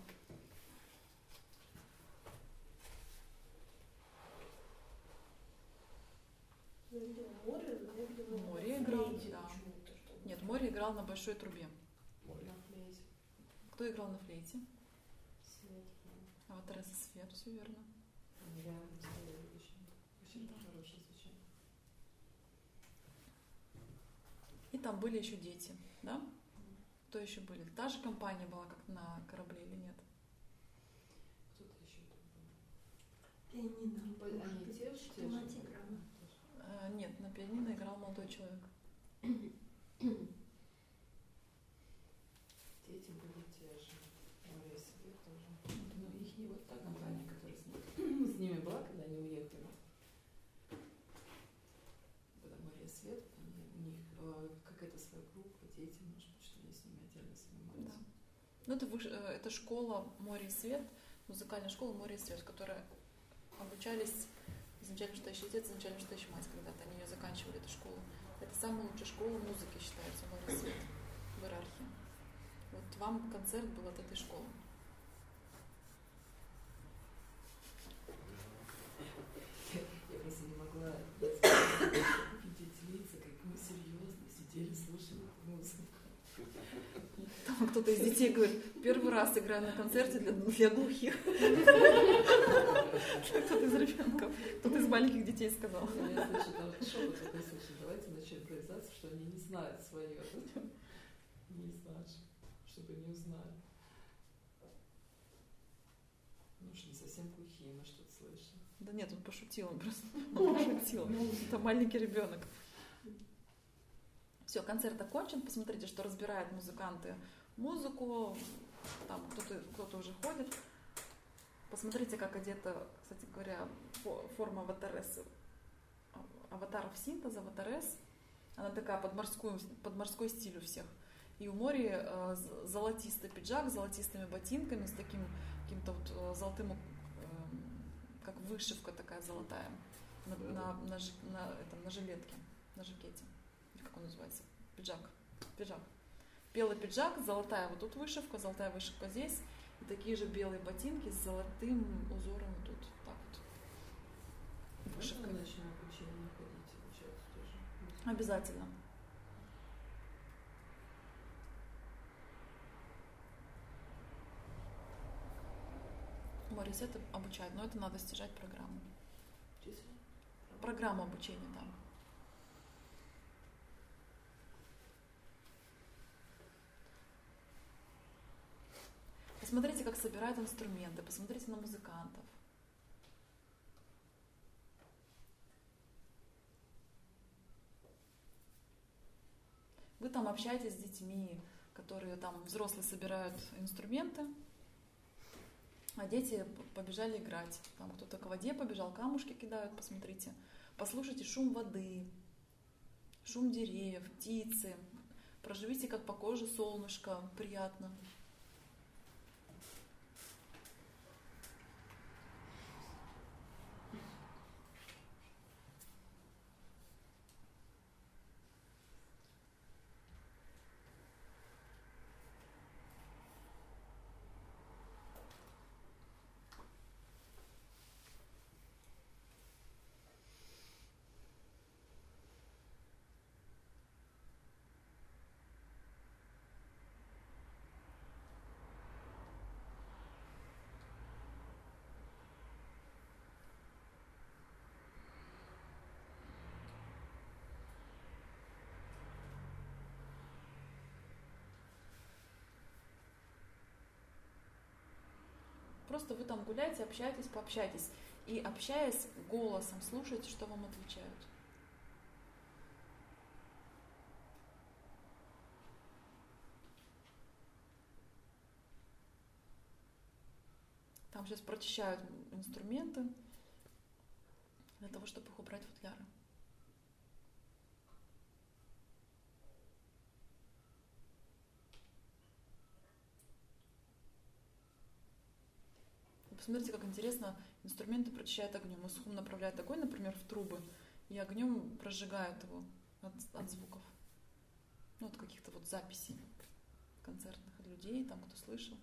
Speaker 4: Я видела море, но я видела
Speaker 2: Море
Speaker 4: на
Speaker 2: играл,
Speaker 4: флейте
Speaker 2: да.
Speaker 4: почему-то, что-то.
Speaker 2: Нет, Море играл на большой трубе.
Speaker 8: Море.
Speaker 1: На флейте.
Speaker 2: Кто играл на флейте?
Speaker 1: Свет, по-моему.
Speaker 2: А вот Тереса Свет, все верно.
Speaker 1: Они рядом стояли очень. Очень хорошее звучание.
Speaker 2: И там были еще дети, да? Кто еще были? Та же компания была, как на корабле или нет?
Speaker 1: Кто-то еще там был.
Speaker 5: Пианино.
Speaker 1: По- Они
Speaker 5: Может быть,
Speaker 1: те, те
Speaker 5: что
Speaker 1: же.
Speaker 5: мать играла.
Speaker 2: Э, нет, на пианино играл молодой человек.
Speaker 1: Дети были те же. Море
Speaker 2: Ну, это, выш... э, это школа «Море и свет», музыкальная школа «Море и свет», в которой обучались замечательный настоящий отец, замечательный настоящая мать, когда-то они ее заканчивали, эту школу. Это самая лучшая школа музыки, считается, «Море и свет» в иерархии. Вот вам концерт был от этой школы.
Speaker 1: Я просто не могла видеть лица, как мы серьезно сидели, слушали эту музыку.
Speaker 2: Там кто-то из детей говорит, первый раз играю на концерте для, для глухих. Кто-то из ребенков, кто-то из маленьких детей сказал.
Speaker 1: Я слышу, там шепот такой слышу, давайте начнем импровизацию, что они не знают свое. Не знают, чтобы не узнали. Ну что, не совсем глухие, мы что-то слышим.
Speaker 2: Да нет, он пошутил, он просто он пошутил. Это маленький ребенок. Все, концерт окончен. Посмотрите, что разбирают музыканты музыку. Там кто-то, кто-то уже ходит. Посмотрите, как одета, кстати говоря, форма аватарессы. Аватаров синтеза, аватарес. Она такая под, морскую, под морской стиль у всех. И у Мори э, золотистый пиджак с золотистыми ботинками, с таким каким-то вот э, золотым, э, как вышивка такая золотая на, на, на, на, этом, на жилетке, на жакете. Как он называется? Пиджак. Пиджак. Белый пиджак, золотая вот тут вышивка, золотая вышивка здесь. И такие же белые ботинки с золотым узором тут. Так вот.
Speaker 1: Вышивка. Мы начнем обучение ходить, получается, тоже.
Speaker 2: Обязательно. Морис это обучает, но это надо стяжать программу.
Speaker 1: Числа?
Speaker 2: Программу обучения, да. Посмотрите, как собирают инструменты, посмотрите на музыкантов. Вы там общаетесь с детьми, которые там взрослые собирают инструменты, а дети побежали играть. Там кто-то к воде побежал, камушки кидают, посмотрите. Послушайте шум воды, шум деревьев, птицы. Проживите, как по коже солнышко, приятно. Просто вы там гуляете, общаетесь, пообщайтесь. И общаясь голосом, слушайте, что вам отвечают. Там сейчас прочищают инструменты для того, чтобы их убрать в футляры. Посмотрите, как интересно инструменты прочищают огнем. Исхум направляет огонь, например, в трубы, и огнем прожигают его от, от звуков. Ну, от каких-то вот записей концертных от людей, там, кто слышал.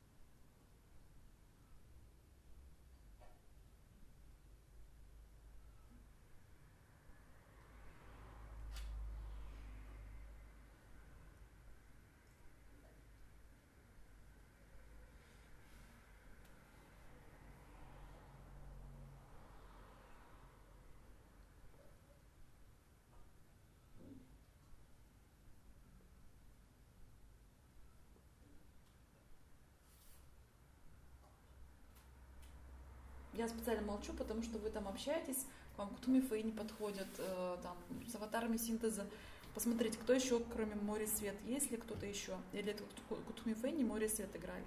Speaker 2: Я специально молчу, потому что вы там общаетесь, к вам Кутуми Фэй не подходят, э, там, с аватарами синтеза. Посмотрите, кто еще, кроме Море Свет, есть ли кто-то еще? Или это Кутуми Фэй не Море Свет играли?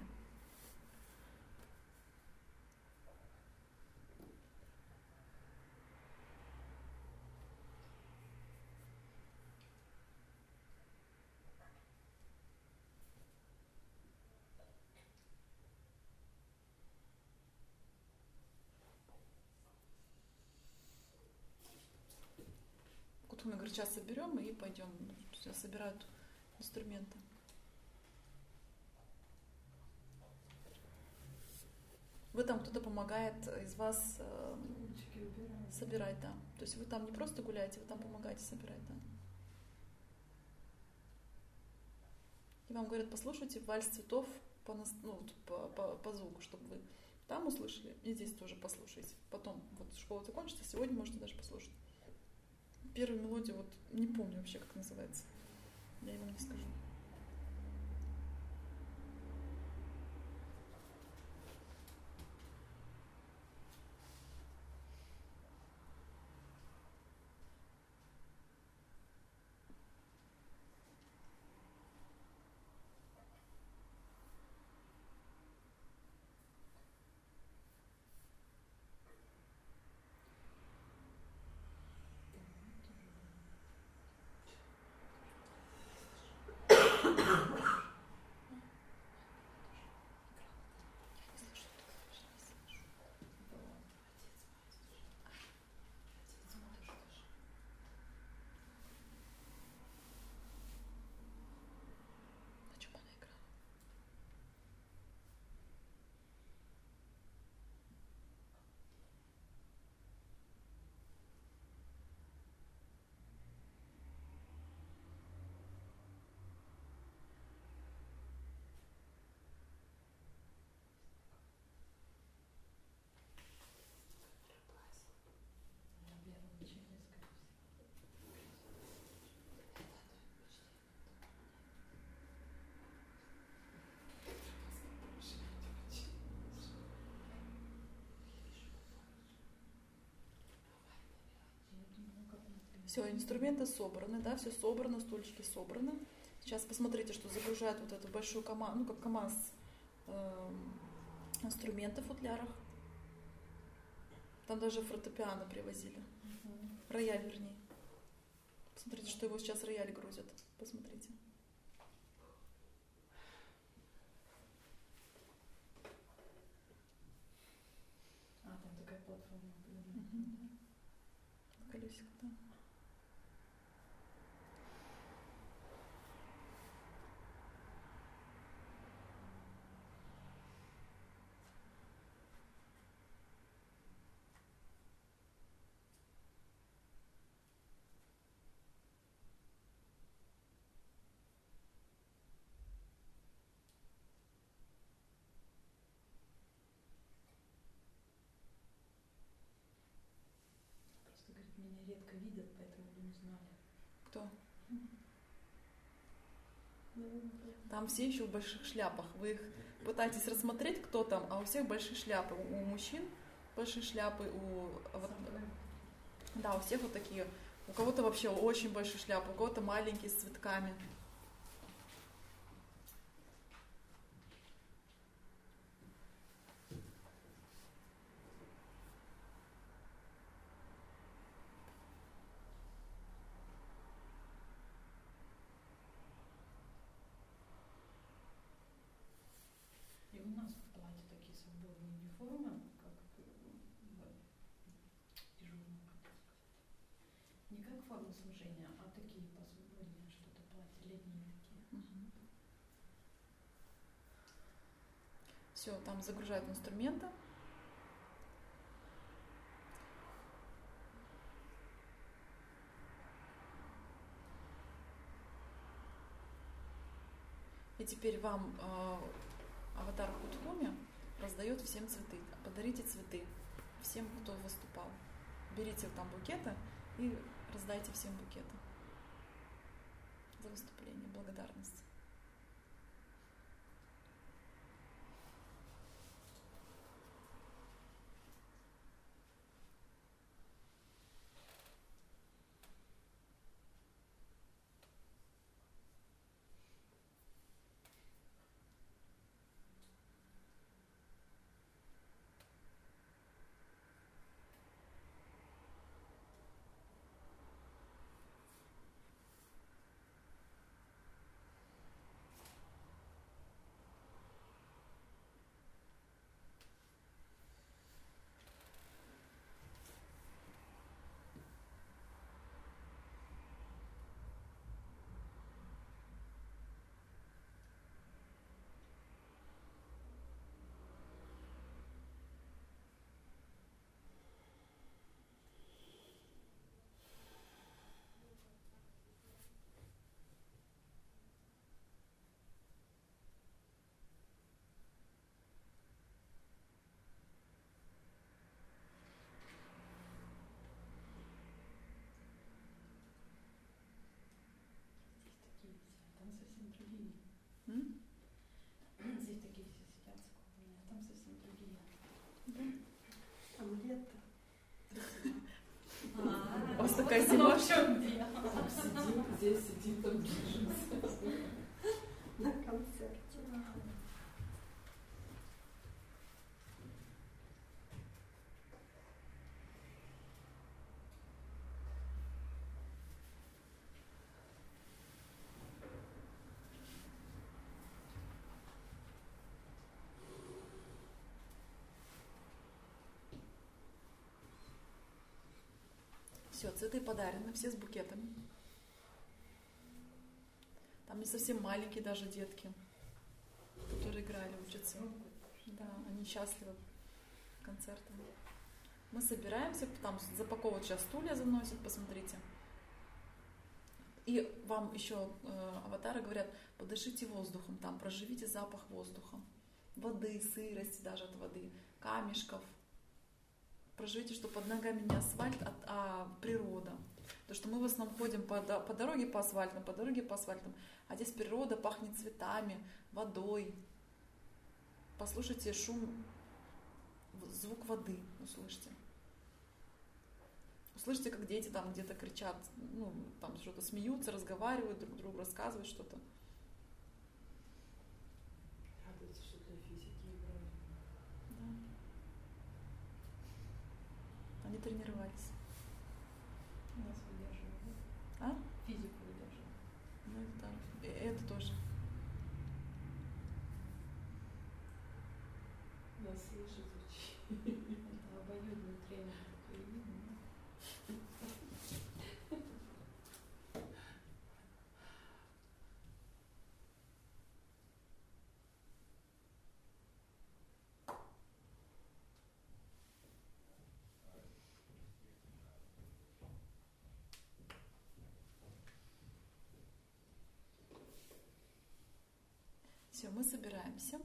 Speaker 2: Подхуме говорит, сейчас соберем и пойдем. Сейчас собирают инструменты. Вы там кто-то помогает из вас э, собирать, да. То есть вы там не просто гуляете, вы там помогаете собирать, да. И вам говорят, послушайте вальс цветов по, ну, по, по, по звуку, чтобы вы там услышали, и здесь тоже послушайте. Потом вот школа закончится, сегодня можете даже послушать. Первую мелодию, вот не помню вообще, как называется. Я вам не скажу. Все, инструменты собраны, да, все собрано, стульчики собраны. Сейчас посмотрите, что загружают вот эту большую КамАЗ, ну как КамАЗ э, инструменты в футлярах. Там даже фортепиано привозили. Uh-huh. Рояль, вернее. Посмотрите, что его сейчас рояль грузят. Посмотрите.
Speaker 3: А, там такая платформа.
Speaker 2: Uh-huh. Колесико, да.
Speaker 3: Меня редко видят, поэтому вы не знали.
Speaker 2: Кто? Там все еще в больших шляпах. Вы их пытаетесь рассмотреть, кто там, а у всех большие шляпы. У мужчин большие шляпы, у... Вот, да, у всех вот такие. У кого-то вообще очень большие шляпы, у кого-то маленькие с цветками.
Speaker 3: У нас в платье такие свободные униформы, как дежурные, как сказать. Не как форма служения, а такие посвободнее, что-то платье летние такие.
Speaker 2: Угу. Все, там загружают инструменты. И теперь вам э, аватар Подхуме раздает всем цветы. Подарите цветы всем, кто выступал. Берите там букеты и раздайте всем букеты за выступление, благодарность. такая
Speaker 3: Ну,
Speaker 2: зима.
Speaker 3: в чем дело?
Speaker 1: Сидим, здесь сидим, там движемся.
Speaker 5: На концерте.
Speaker 2: Все, цветы подарены, все с букетами. Там не совсем маленькие даже детки, которые играли, учатся. Да, они счастливы концертом. Мы собираемся, там запаковывают, сейчас стулья заносят, посмотрите. И вам еще э, аватары говорят, подышите воздухом, там проживите запах воздуха, воды, сырости даже от воды, камешков. Проживите, что под ногами не асфальт, а, а природа. Потому что мы в основном ходим по, по дороге по асфальтам, по дороге по асфальтам, а здесь природа пахнет цветами, водой. Послушайте шум, звук воды, услышьте. Услышите, как дети там где-то кричат, ну, там что-то смеются, разговаривают, друг другу рассказывают что-то.
Speaker 1: Радуется, что для физики играют.
Speaker 2: Да. Они тренировались.
Speaker 3: Нас выдерживают.
Speaker 2: А?
Speaker 3: Физику выдерживают.
Speaker 2: Ну, это, да. И это тоже.
Speaker 1: Нас слышит очень.
Speaker 3: Это обоюдный тренинг такой видно.
Speaker 2: Все, мы собираемся.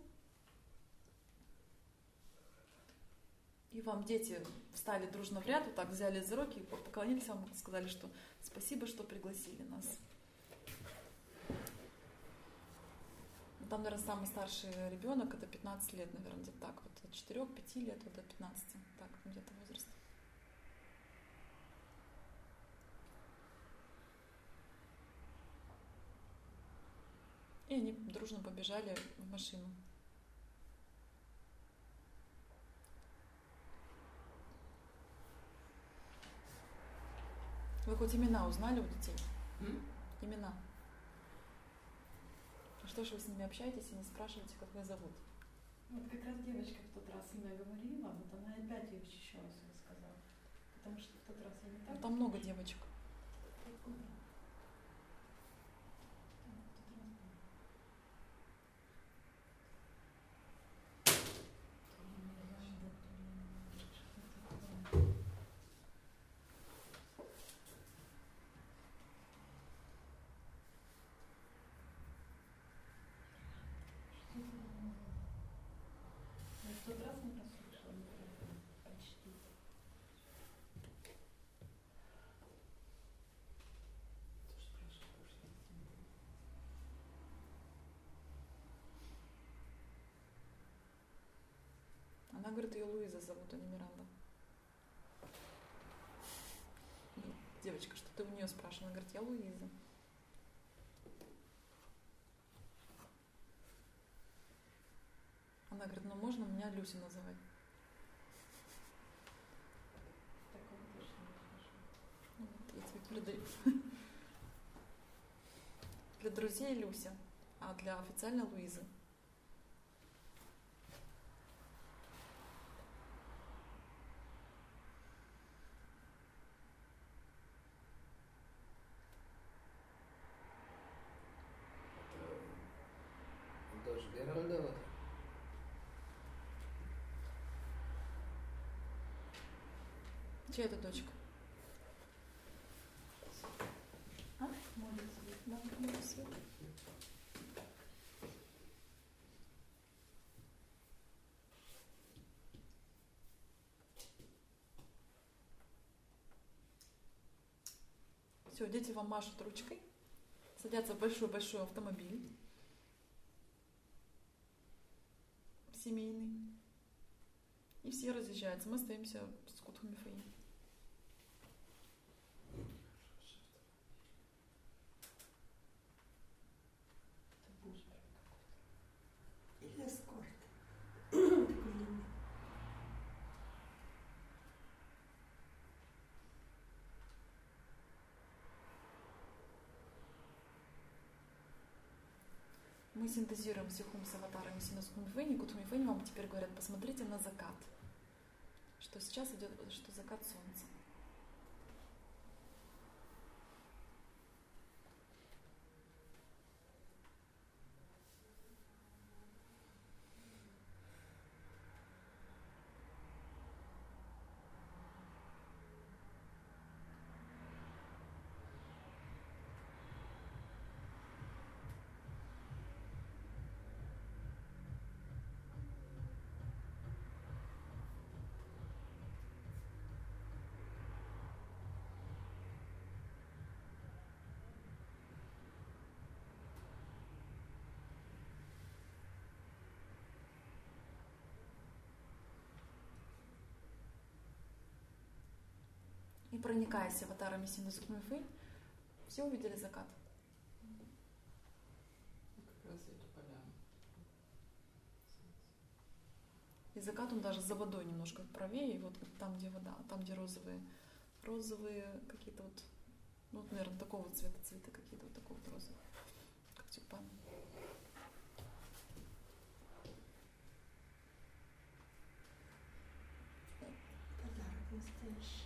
Speaker 2: И вам дети встали дружно в ряд, вот так взяли за руки, поклонились вам, сказали, что спасибо, что пригласили нас. Там, наверное, самый старший ребенок, это пятнадцать лет, наверное, где-то так, вот от четырёх-пяти лет вот до пятнадцати, так, где-то возраст. И они дружно побежали в машину. Вы хоть имена узнали у детей?
Speaker 1: М?
Speaker 2: Имена. А что же вы с ними общаетесь и не спрашиваете, как их зовут?
Speaker 3: Вот как раз девочка в тот раз имя говорила, вот она опять ее еще раз рассказала. Потому что в тот раз я не так...
Speaker 2: Там много девочек.
Speaker 3: Я в тот раз не послушала, почти.
Speaker 2: Она говорит, ее Луиза зовут, а не Миранда. Девочка, что ты у нее спрашивала? Она говорит, я Луиза. Она говорит, ну можно меня Люси называть?
Speaker 3: Такого точно не слышала.
Speaker 2: Ну, вот, я тебе передаю. Для друзей Люся, а для официально Луизы.
Speaker 8: Это тоже Геральда вот.
Speaker 2: Чья это дочка? А?
Speaker 3: Может быть.
Speaker 2: Да, может, Света. Все, дети вам машут ручкой, садятся в большой-большой автомобиль семейный, и все разъезжаются. Мы остаемся с Кутхами Фаи. Мы синтезируем Сихум с аватарами Синда Сукхми Фэйни. Кутхми Фэйни вам теперь говорят, посмотрите на закат. Что сейчас идет, что закат солнца. И проникаясь аватарами Синда Сукхми Фэйни, все увидели закат.
Speaker 1: Как раз эту поляну.
Speaker 2: И закат он даже за водой немножко правее, и вот там, где вода, там, где розовые, розовые какие-то вот, ну, вот, наверное, такого цвета, цвета какие-то вот такого вот розового, как тюльпаны.
Speaker 5: Подарок настоящий.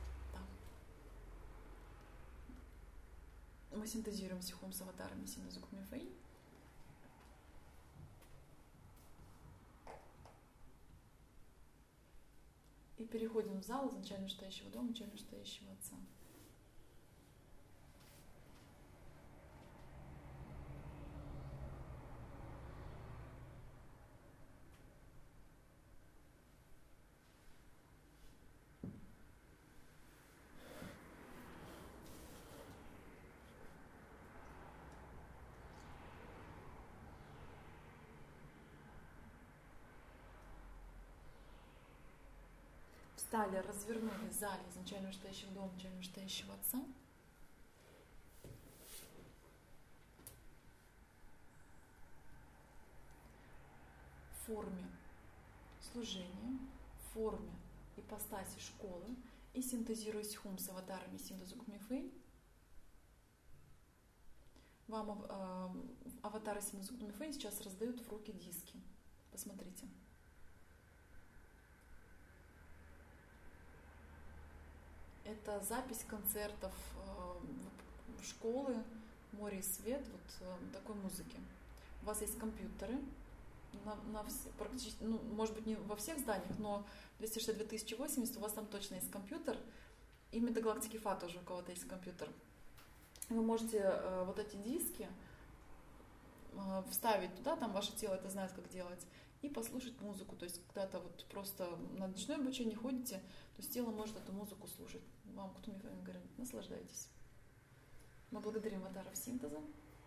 Speaker 2: Мы синтезируем Сихум с аватарами Синда Сукхми Фэйни. И переходим в зал изначально стоящего дома, изначально стоящего отца. Встали, развернули в зале изначально стоящего дома, изначально стоящего отца. В форме служения, в форме ипостаси школы и синтезируя Сихум с аватарами Синда Сукхми Фэйни, вам э, аватары Синда Сукхми Фэйни сейчас раздают в руки диски. Посмотрите. Это запись концертов э, школы «Море и свет», вот э, такой музыки. У вас есть компьютеры, на, на все, практически, ну, может быть, не во всех зданиях, но двести шестьдесят две тысячи восемьдесят у вас там точно есть компьютер. И Метагалактики Фа тоже у кого-то есть компьютер. Вы можете э, вот эти диски э, вставить туда, там ваше тело это знает, как делать, и послушать музыку. То есть когда-то вот просто на ночное обучение ходите, то есть тело может эту музыку слушать. Вам Кутхми Фэйни говорит, наслаждайтесь. Мы благодарим аватаров синтеза.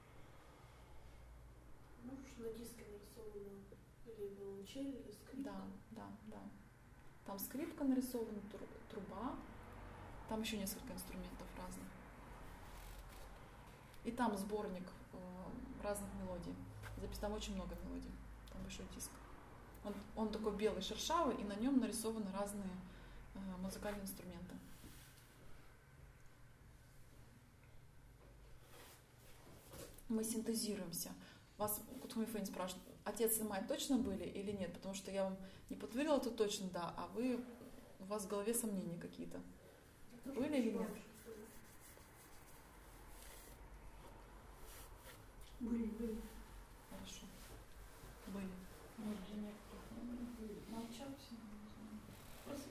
Speaker 4: Можешь на диске нарисовано или виолончель, или скрипка?
Speaker 2: Да, да, да. Там скрипка нарисована, труба, там еще несколько инструментов разных. И там сборник э, разных мелодий. Запись, там очень много мелодий. Там большой диск. Он, он такой белый, шершавый, и на нем нарисованы разные э, музыкальные инструменты. Мы синтезируемся. Вас Кутхми Фэйни спрашивает, отец и мать точно были или нет? Потому что я вам не подтвердила, это точно да, а вы, у вас в голове сомнения какие-то. Были или нет?
Speaker 5: Были, были.
Speaker 2: Хорошо. Были.
Speaker 3: Может, для некоторых были. Молчал все, не знаю. Просто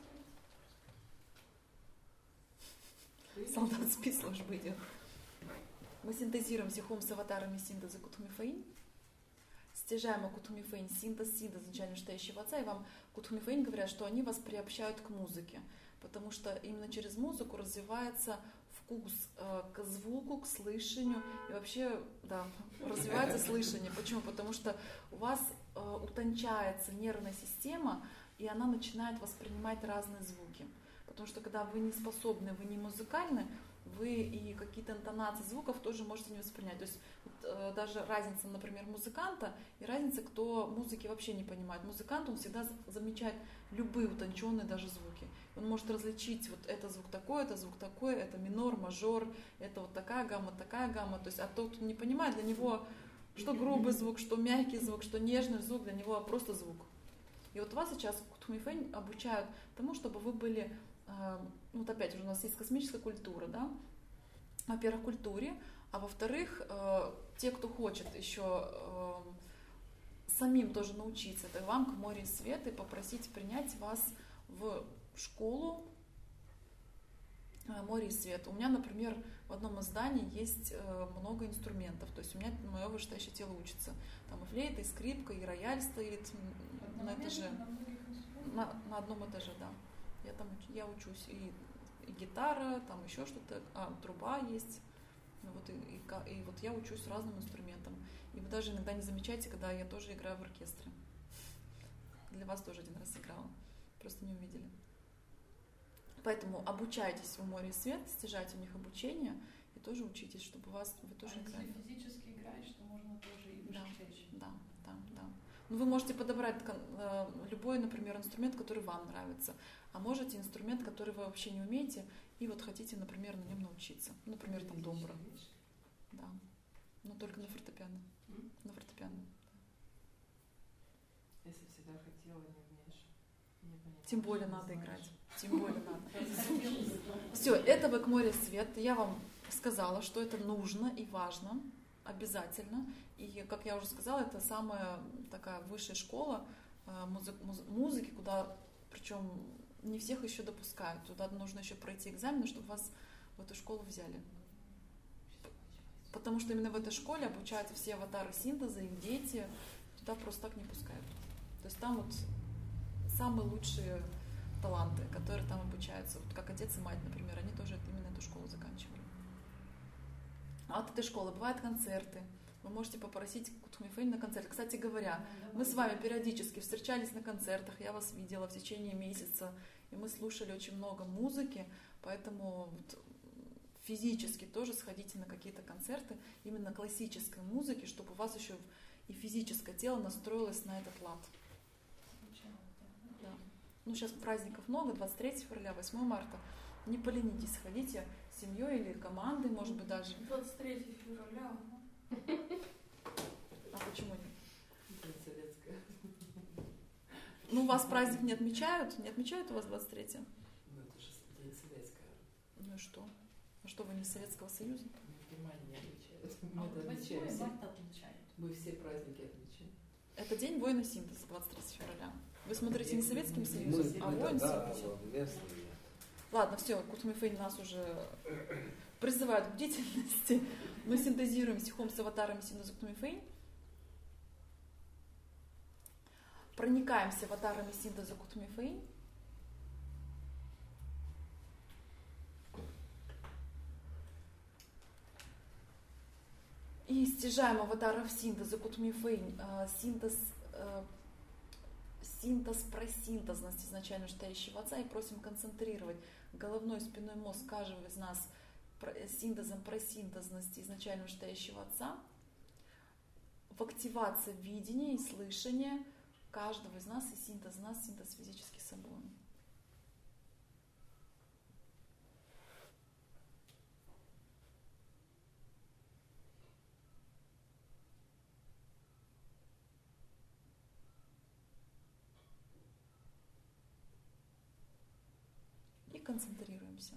Speaker 2: Солдат спит, служба идет. Мы синтезируем Сихум с аватарами синтеза Кутхми Фэйни. Стяжаем Кутхми Фэйни синтез, синтез изначально стоящего отца, и вам Кутхми Фэйни говорят, что они вас приобщают к музыке, потому что именно через музыку развивается вкус э, к звуку, к слышанию, и вообще, да, развивается слышание. Почему? Потому что у вас э, утончается нервная система, и она начинает воспринимать разные звуки. Потому что когда вы не способны, вы не музыкальны, вы и какие-то интонации звуков тоже можете не воспринять. То есть вот, э, даже разница, например, музыканта и разница, кто музыки вообще не понимает. Музыкант, он всегда замечает любые утонченные даже звуки. Он может различить, вот это звук такой, это звук такой, это минор, мажор, это вот такая гамма, такая гамма. То есть, а тот, кто не понимает, для него Что грубый звук, что мягкий звук, что нежный звук, для него просто звук. И вот вас сейчас Кутхумифэнь обучают тому, чтобы вы были, э, вот опять же у нас есть космическая культура, да, во-первых, культуре, а во-вторых, э, те, кто хочет еще э, самим тоже научиться, это вам к море и свет и попросить принять вас в школу море и свет. У меня, например, в одном из зданий есть много инструментов. То есть у меня мое вышестоящее тело учится. Там и флейта, и скрипка, и рояль стоит на этаже. На, на одном этаже, да. Я там я учусь. И, и гитара, там еще что-то, а, труба есть. Ну, вот, и, и, и вот я учусь разным инструментам. И вы даже иногда не замечаете, когда я тоже играю в оркестре. Для вас тоже один раз играла. Просто не увидели. Поэтому обучайтесь в море и свет, стяжайте у них обучение и тоже учитесь, чтобы у вас вы тоже
Speaker 3: а
Speaker 2: играли.
Speaker 3: Если физически играешь, то можно тоже и
Speaker 2: да,
Speaker 3: вышечь.
Speaker 2: да, да, да. Ну, вы можете подобрать э, любой, например, инструмент, который вам нравится, а можете инструмент, который вы вообще не умеете, и вот хотите, например, на нем научиться. Например, там домбра. Да. Но только на фортепиано.
Speaker 1: Mm?
Speaker 2: На фортепиано.
Speaker 1: Если всегда хотела, не умеешь. Не понимаешь,
Speaker 2: Тем более
Speaker 1: не
Speaker 2: надо
Speaker 1: знаешь.
Speaker 2: играть. Тем более надо. Все, это вы к море свет. Я вам сказала, что это нужно и важно, обязательно. И, как я уже сказала, это самая такая высшая школа музы- муз- музыки, куда, причем не всех еще допускают. Туда нужно еще пройти экзамены, чтобы вас в эту школу взяли. Потому что именно в этой школе обучаются все аватары синтеза, их дети. Туда просто так не пускают. То есть там вот самые лучшие таланты, которые там обучаются, вот как отец и мать, например, они тоже именно эту школу заканчивали. А от этой школы бывают концерты. Вы можете попросить Кутхумифэнь на концерт. Кстати говоря, мы с вами периодически встречались на концертах, я вас видела в течение месяца, и мы слушали очень много музыки, поэтому вот физически тоже сходите на какие-то концерты именно классической музыки, чтобы у вас еще и физическое тело настроилось на этот лад. Да. Ну, сейчас праздников много, двадцать третьего февраля, восьмого марта. Не поленитесь, ходите с семьей или командой, может быть, даже.
Speaker 7: двадцать третьего февраля.
Speaker 2: А почему нет?
Speaker 1: Это советская.
Speaker 2: Ну, у вас праздник не отмечают? Не отмечают у вас двадцать третьего?
Speaker 1: Ну, это же день советская.
Speaker 2: Ну и что? А что, вы не из Советского Союза?
Speaker 1: В Германии не отмечают.
Speaker 3: А
Speaker 1: Мы
Speaker 3: вот
Speaker 1: это отмечаем.
Speaker 3: восьмое
Speaker 1: все.
Speaker 3: марта отмечают.
Speaker 1: Мы все праздники отмечаем.
Speaker 2: Это день воина синтеза, двадцать третьего февраля. Вы смотрите не Советским
Speaker 8: Мы,
Speaker 2: Союзом, а
Speaker 8: мы
Speaker 2: воин
Speaker 8: тогда
Speaker 2: синтеза.
Speaker 8: местные.
Speaker 2: Ладно, все, Кутхумифэнь нас уже призывают к бдительности. Мы синтезируем сихом с аватарами синтеза Кутхумифэнь. Проникаемся аватарами синтеза Кутхумифэнь. И стяжаем аватаров синтеза Кутхумифэнь. Синтез, синтез про синтезность изначально ждающего отца и просим концентрировать головной и спинной мозг каждого из нас синтезом про синтезность изначально ждающего отца в активации видения и слышания каждого из нас и синтез нас, синтез физически собой. И концентрируемся.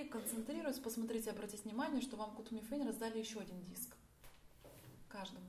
Speaker 2: концентрируясь, посмотрите, обратите внимание, что вам Кутуми Фэнь раздали еще один диск. Каждому.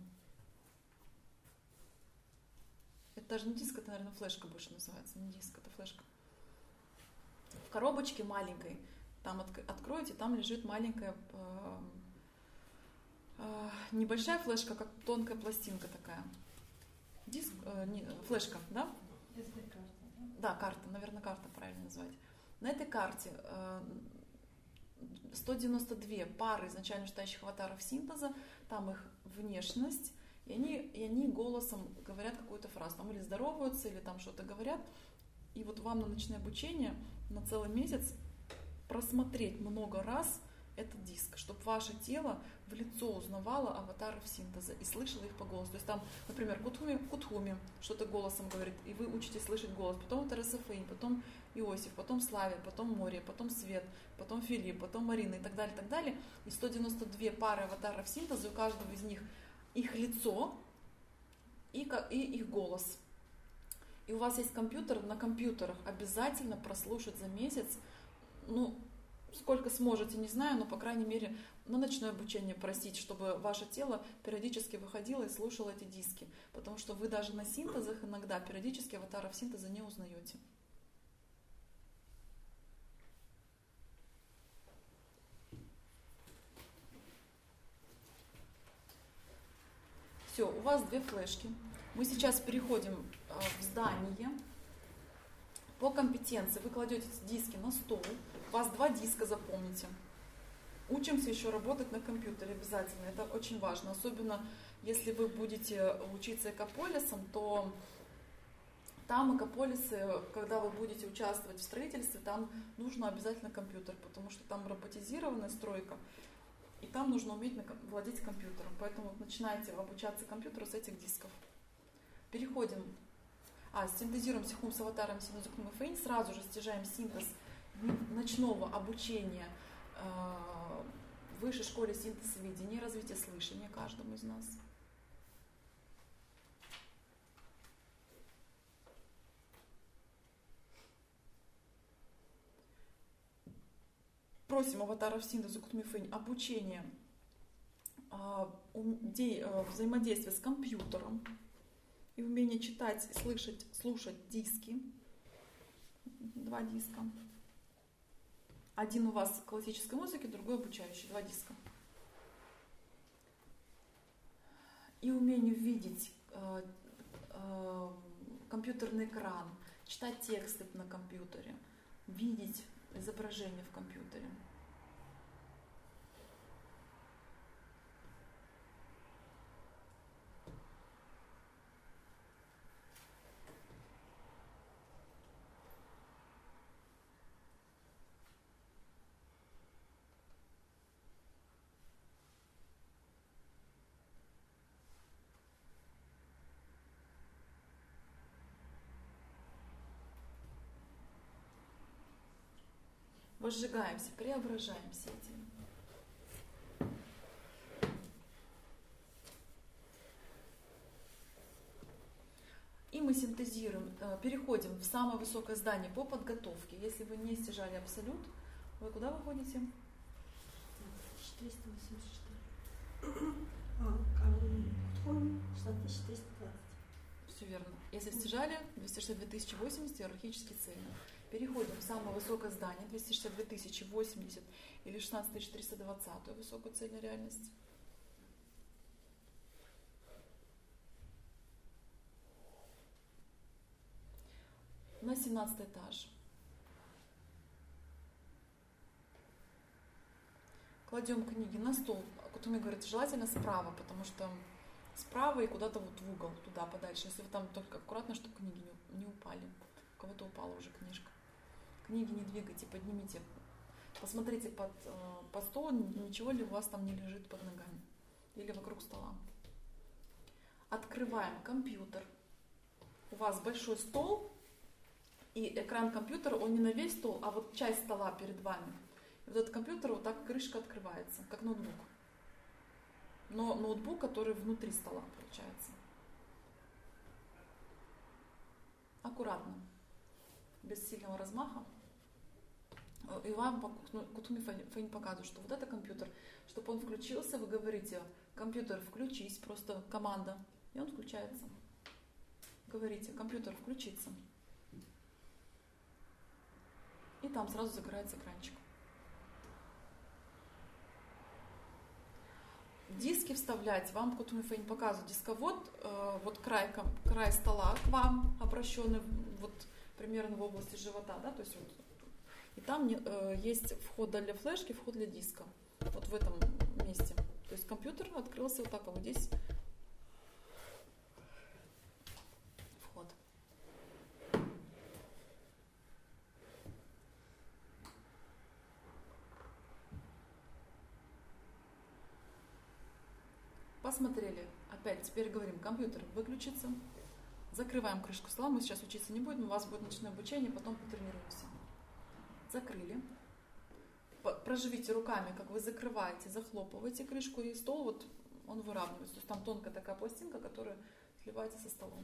Speaker 2: Это даже не диск, это, наверное, флешка больше называется. Не диск, это флешка. В коробочке маленькой, там от, откроете, там лежит маленькая, э, э, небольшая флешка, как тонкая пластинка такая. Диск, э, не, флешка, да?
Speaker 3: эс ди-карта, да?
Speaker 2: Да, карта, наверное, карта правильно назвать. На этой карте э, сто девяносто две пары изначально читающих аватаров синтеза, там их внешность, и они, и они голосом говорят какую-то фразу, там или здороваются, или там что-то говорят. И вот вам на ночное обучение на целый месяц просмотреть много раз этот диск, чтобы ваше тело в лицо узнавало аватаров синтеза и слышало их по голосу. То есть там, например, Кутхуми, Кутхуми что-то голосом говорит, и вы учитесь слышать голос. Потом Тересафейн, потом Иосиф, потом Славя, потом Море, потом Свет, потом Филипп, потом Марина и так далее, так далее. И сто девяносто две пары аватаров синтеза, у каждого из них их лицо и, и их голос. И у вас есть компьютер, на компьютерах обязательно прослушать за месяц, ну, сколько сможете, не знаю, но, по крайней мере, на ночное обучение просить, чтобы ваше тело периодически выходило и слушало эти диски. Потому что вы даже на синтезах иногда периодически аватаров синтеза не узнаете. Все, у вас две флешки. Мы сейчас переходим в здание. По компетенции вы кладете эти диски на стол. У вас два диска, запомните. Учимся еще работать на компьютере обязательно. Это очень важно. Особенно если вы будете учиться экополисам, то там экополисы, когда вы будете участвовать в строительстве, там нужно обязательно компьютер, потому что там роботизированная стройка, и там нужно уметь владеть компьютером. Поэтому начинайте обучаться компьютеру с этих дисков. Переходим. А, синтезируем Сихум с аватаром Синезу Кутуми Фэнь. Сразу же стяжаем синтез ночного обучения э, в высшей школе синтезоведения и развития слышания каждому из нас. Просим аватаров синтеза Кутуми Фэнь обучение э, де, э, взаимодействия с компьютером и умение читать, слышать, слушать диски. Два диска. Один у вас классической музыки, другой обучающий. Два диска. И умение видеть э, э, компьютерный экран, читать тексты на компьютере, видеть изображение в компьютере. Возжигаемся, преображаемся этим. И мы синтезируем, переходим в самое высокое здание по подготовке. Если вы не стяжали абсолют, вы куда выходите?
Speaker 5: четыреста восемьдесят четыре. А, четыреста двадцать.
Speaker 2: Все верно. Если стяжали, двести шестьдесят две тысячи восемьдесят, иерархически цельно. Переходим в самое высокое здание, двести шестьдесят две тысячи восемьдесят или шестнадцать тысяч триста двадцать, высокую цельную реальность. На семнадцатый этаж. Кладем книги на стол. Кутуми говорит, желательно справа, потому что справа и куда-то вот в угол, туда подальше. Если вы там только аккуратно, чтобы книги не, не упали. У кого-то упала уже книжка. Книги не двигайте, поднимите. Посмотрите под, под стол, ничего ли у вас там не лежит под ногами. Или вокруг стола. Открываем компьютер. У вас большой стол, и экран компьютера, он не на весь стол, а вот часть стола перед вами. И вот этот компьютер, вот так крышка открывается, как ноутбук. Но ноутбук, который внутри стола получается. Аккуратно, без сильного размаха. И вам Кутуми Фэнь показывает, что вот это компьютер. Чтобы он включился, вы говорите: компьютер, включись, просто команда, и он включается. Говорите: компьютер, включиться. И там сразу загорается экранчик. Диски вставлять вам Кутуми Фэнь показывает. Дисковод, э, вот край, край стола к вам обращенный, вот примерно в области живота, да, то есть вот. И там э, есть вход для флешки, вход для диска. Вот в этом месте. То есть компьютер открылся вот так, а вот здесь вход. Посмотрели. Опять, теперь говорим: компьютер выключится. Закрываем крышку стола. Мы сейчас учиться не будем, у вас будет ночное обучение, потом потренируемся. Закрыли. Проживите руками, как вы закрываете, захлопываете крышку, и стол вот он выравнивается. То есть там тонкая такая пластинка, которая сливается со столом.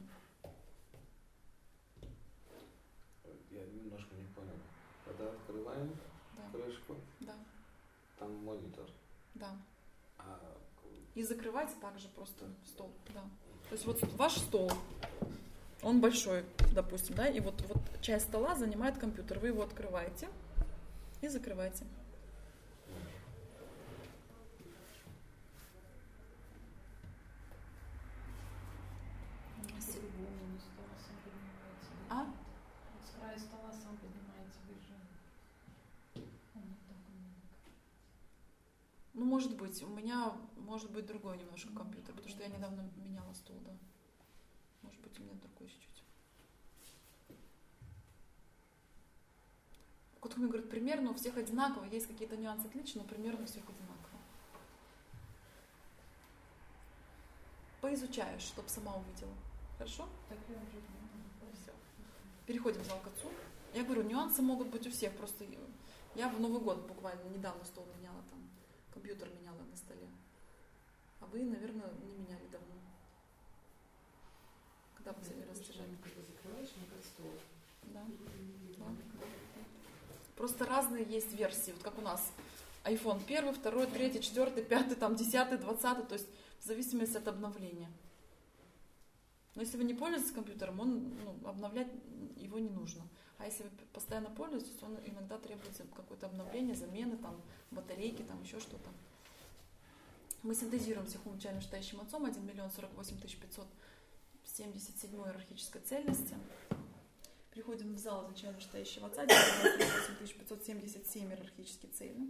Speaker 8: Я немножко не понял. Когда открываем
Speaker 2: да.
Speaker 8: крышку,
Speaker 2: да.
Speaker 8: там монитор.
Speaker 2: Да.
Speaker 8: А...
Speaker 2: И закрывайте также просто стол. Да. То есть вот ваш стол, он большой, допустим, да, и вот, вот часть стола занимает компьютер. Вы его открываете и закрываете. А?
Speaker 3: С края стола сам поднимается выше.
Speaker 2: Ну, может быть, у меня может быть другой немножко компьютер, потому что я недавно меняла стул, да. Может быть, у меня другой чуть-чуть. Кутуми говорит, примерно у всех одинаково, есть какие-то нюансы отличия, но примерно у всех одинаково. Поизучаешь, чтобы сама увидела. Хорошо?
Speaker 3: Так я уже
Speaker 2: все. Переходим в зал к отцу. Я говорю, нюансы могут быть у всех, просто я в Новый год буквально недавно стол меняла, там компьютер меняла на столе. А вы, наверное, не меняли давно. Когда вы последний раз стирали?
Speaker 1: Закрываешь, на как стол.
Speaker 2: Да. Да. Просто разные есть версии, вот как у нас iPhone первый, второй, третий, четвертый, пятый, там десятый, двадцатый, то есть в зависимости от обновления. Но если вы не пользуетесь компьютером, он, ну, обновлять его не нужно. А если вы постоянно пользуетесь, он иногда требуется какое-то обновление, замены, там, батарейки, там еще что-то. Мы синтезируем всех умчальным считающим отцом один миллион сорок восемь тысяч пятьсот семьдесят седьмой иерархической цельности. Переходим в зал изначально считающего отца, один миллион сорок восемь тысяч пятьсот семьдесят семь иерархически цельный.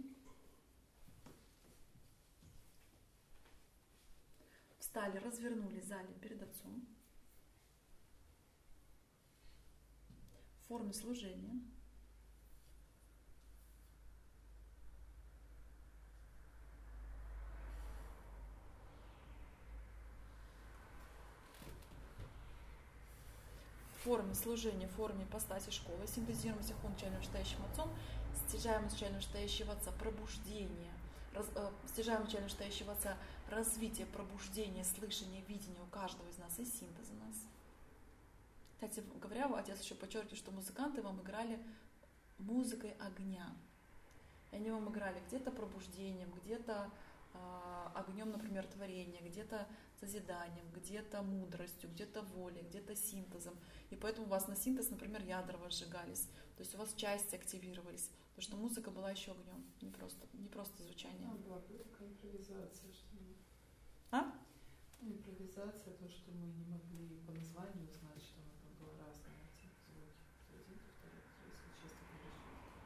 Speaker 2: Встали, развернули зале перед отцом. В форме служения. В форме служения, в форме ипостаси школы. Синтезируем всех умчальным считающим отцом. Стяжаем умчальным считающего отца пробуждение. Раз, э, стяжаем умчальным считающего отца развитие, пробуждение, слышание, видение у каждого из нас и синтез у нас. Кстати говоря, отец еще подчеркивает, что музыканты вам играли музыкой огня. И они вам играли где-то пробуждением, где-то э, огнем, например, творения, где-то созиданием, где-то мудростью, где-то волей, где-то синтезом. И поэтому у вас на синтез, например, ядра возжигались. То есть у вас части активировались. Потому что музыка была еще огнем, не просто, не просто звучание.
Speaker 1: Там была такая импровизация, что мы...
Speaker 2: А?
Speaker 1: Импровизация, то, что мы не могли по названию узнать, что оно там было разное, эти звуки. Один, второй, если честно говоря.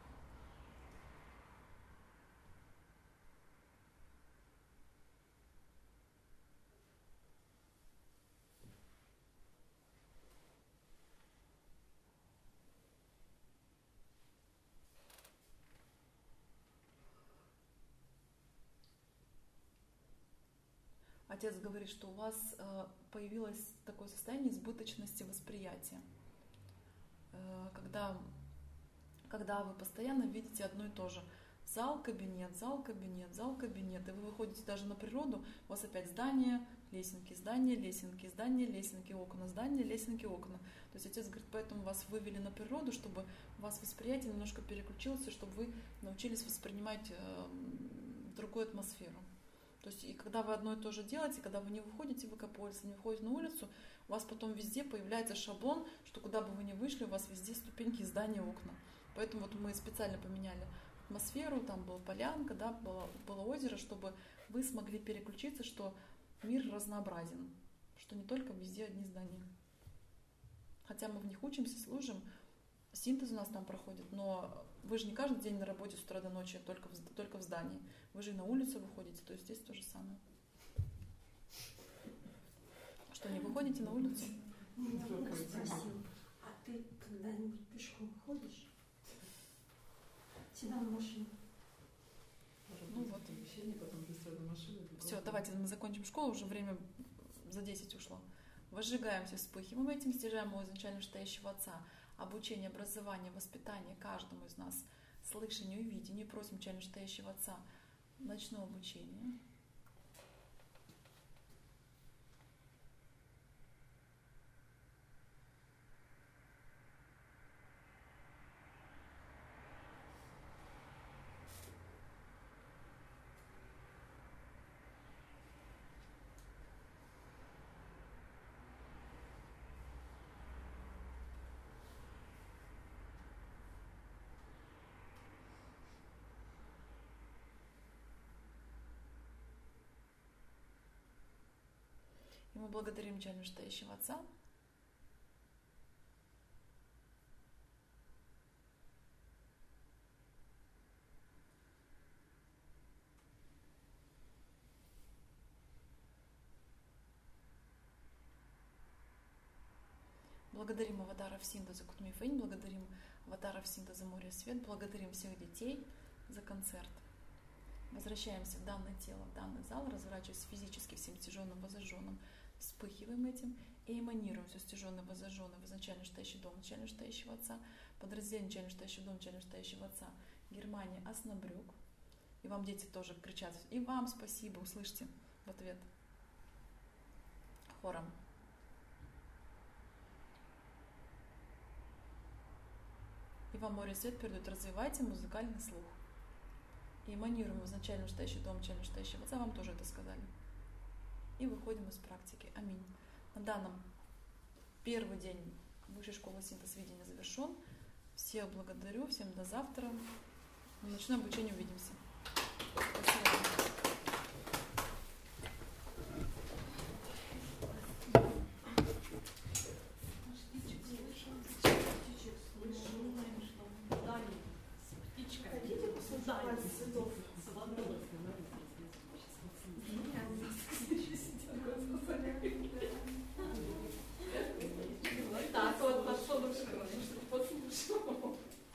Speaker 2: Отец говорит, что у вас э, появилось такое состояние избыточности восприятия, э, когда, когда вы постоянно видите одно и то же. Зал, кабинет, зал, кабинет, зал, кабинет. И вы выходите даже на природу, у вас опять здание, лесенки, здание, лесенки, здание, лесенки, окна, здание, лесенки, окна. То есть отец говорит, поэтому вас вывели на природу, чтобы у вас восприятие немножко переключилось, и чтобы вы научились воспринимать э, другую атмосферу. То есть и когда вы одно и то же делаете, когда вы не выходите в Экополис, не выходите на улицу, у вас потом везде появляется шаблон, что куда бы вы ни вышли, у вас везде ступеньки, здания, окна. Поэтому вот мы специально поменяли атмосферу, там была полянка, да, было, было озеро, чтобы вы смогли переключиться, что мир разнообразен, что не только везде одни здания. Хотя мы в них учимся, служим, синтез у нас там проходит, но вы же не каждый день на работе с утра до ночи только в, только в здании. Вы же и на улицу выходите, то есть здесь то же самое. Что, не выходите на улицу?
Speaker 5: Меня Бог спросил, а ты когда-нибудь пешком ходишь? Всегда на машине.
Speaker 1: Ну вот. Потом быстро до машины.
Speaker 2: Все, давайте мы закончим школу, уже время за десять ушло. Возжигаемся, вспыхиваем этим, стяжаем у изначально стоящего Отца. Обучение, образование, воспитание каждому из нас, слышанию и видению. Просим изначально стоящего Отца ночного обучения. И мы благодарим изначально стоящего Отца. Благодарим Аватаров Синда за Кутми Фэнь, благодарим Аватаров Синда за Море Свет, благодарим всех детей за концерт. Возвращаемся в данное тело, в данный зал, разворачиваясь физически всем стяженным, возожженным, вспыхиваем этим и эманируем все стяженное, возожженное в изначально стоящий дом, начально стоящего Отца, подразделение начально стоящего дома, начально стоящего Отца, Германия, Оснабрюк. И вам дети тоже кричат, и вам спасибо, услышьте в ответ хором. И вам Море Свет передает, развивайте музыкальный слух. И эманируем изначально стоящий дом, начально стоящего Отца, вам тоже это сказали. И выходим из практики. Аминь. На данном первый день Высшей школы синтез видения завершен. Всех благодарю, всем до завтра. На ночном обучении увидимся. Спасибо.
Speaker 3: Так, вот подсолнушка, послушал.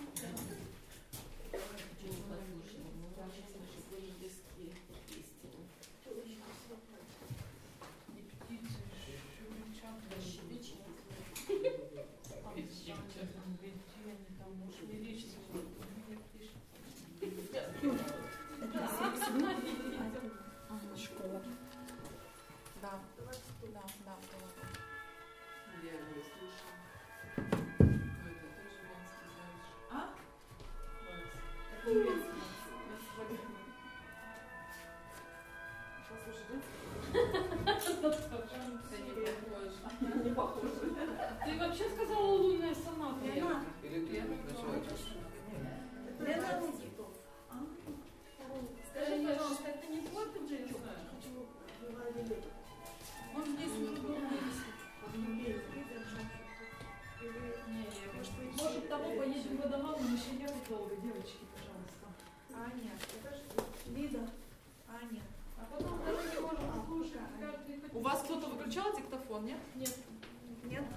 Speaker 2: Школа. Да, да, да, да.
Speaker 1: Я его слышала. Ну, это тоже венский, знаешь.
Speaker 2: А?
Speaker 1: Какой венский? Послушай,
Speaker 3: Не похоже. Ты вообще сказала лунная соната.
Speaker 8: Или ты называешь?
Speaker 5: Лена,
Speaker 3: Скажи, пожалуйста, это не твой пиджачок? Он здесь уже дома висит. Может, того поедем по домам, но еще ехать долго, девочки, пожалуйста.
Speaker 5: Аня, Лида, Аня.
Speaker 3: А потом даже не можем слушать каждый.
Speaker 2: У вас кто-то выключал диктофон, нет?
Speaker 3: Нет.
Speaker 5: Нет?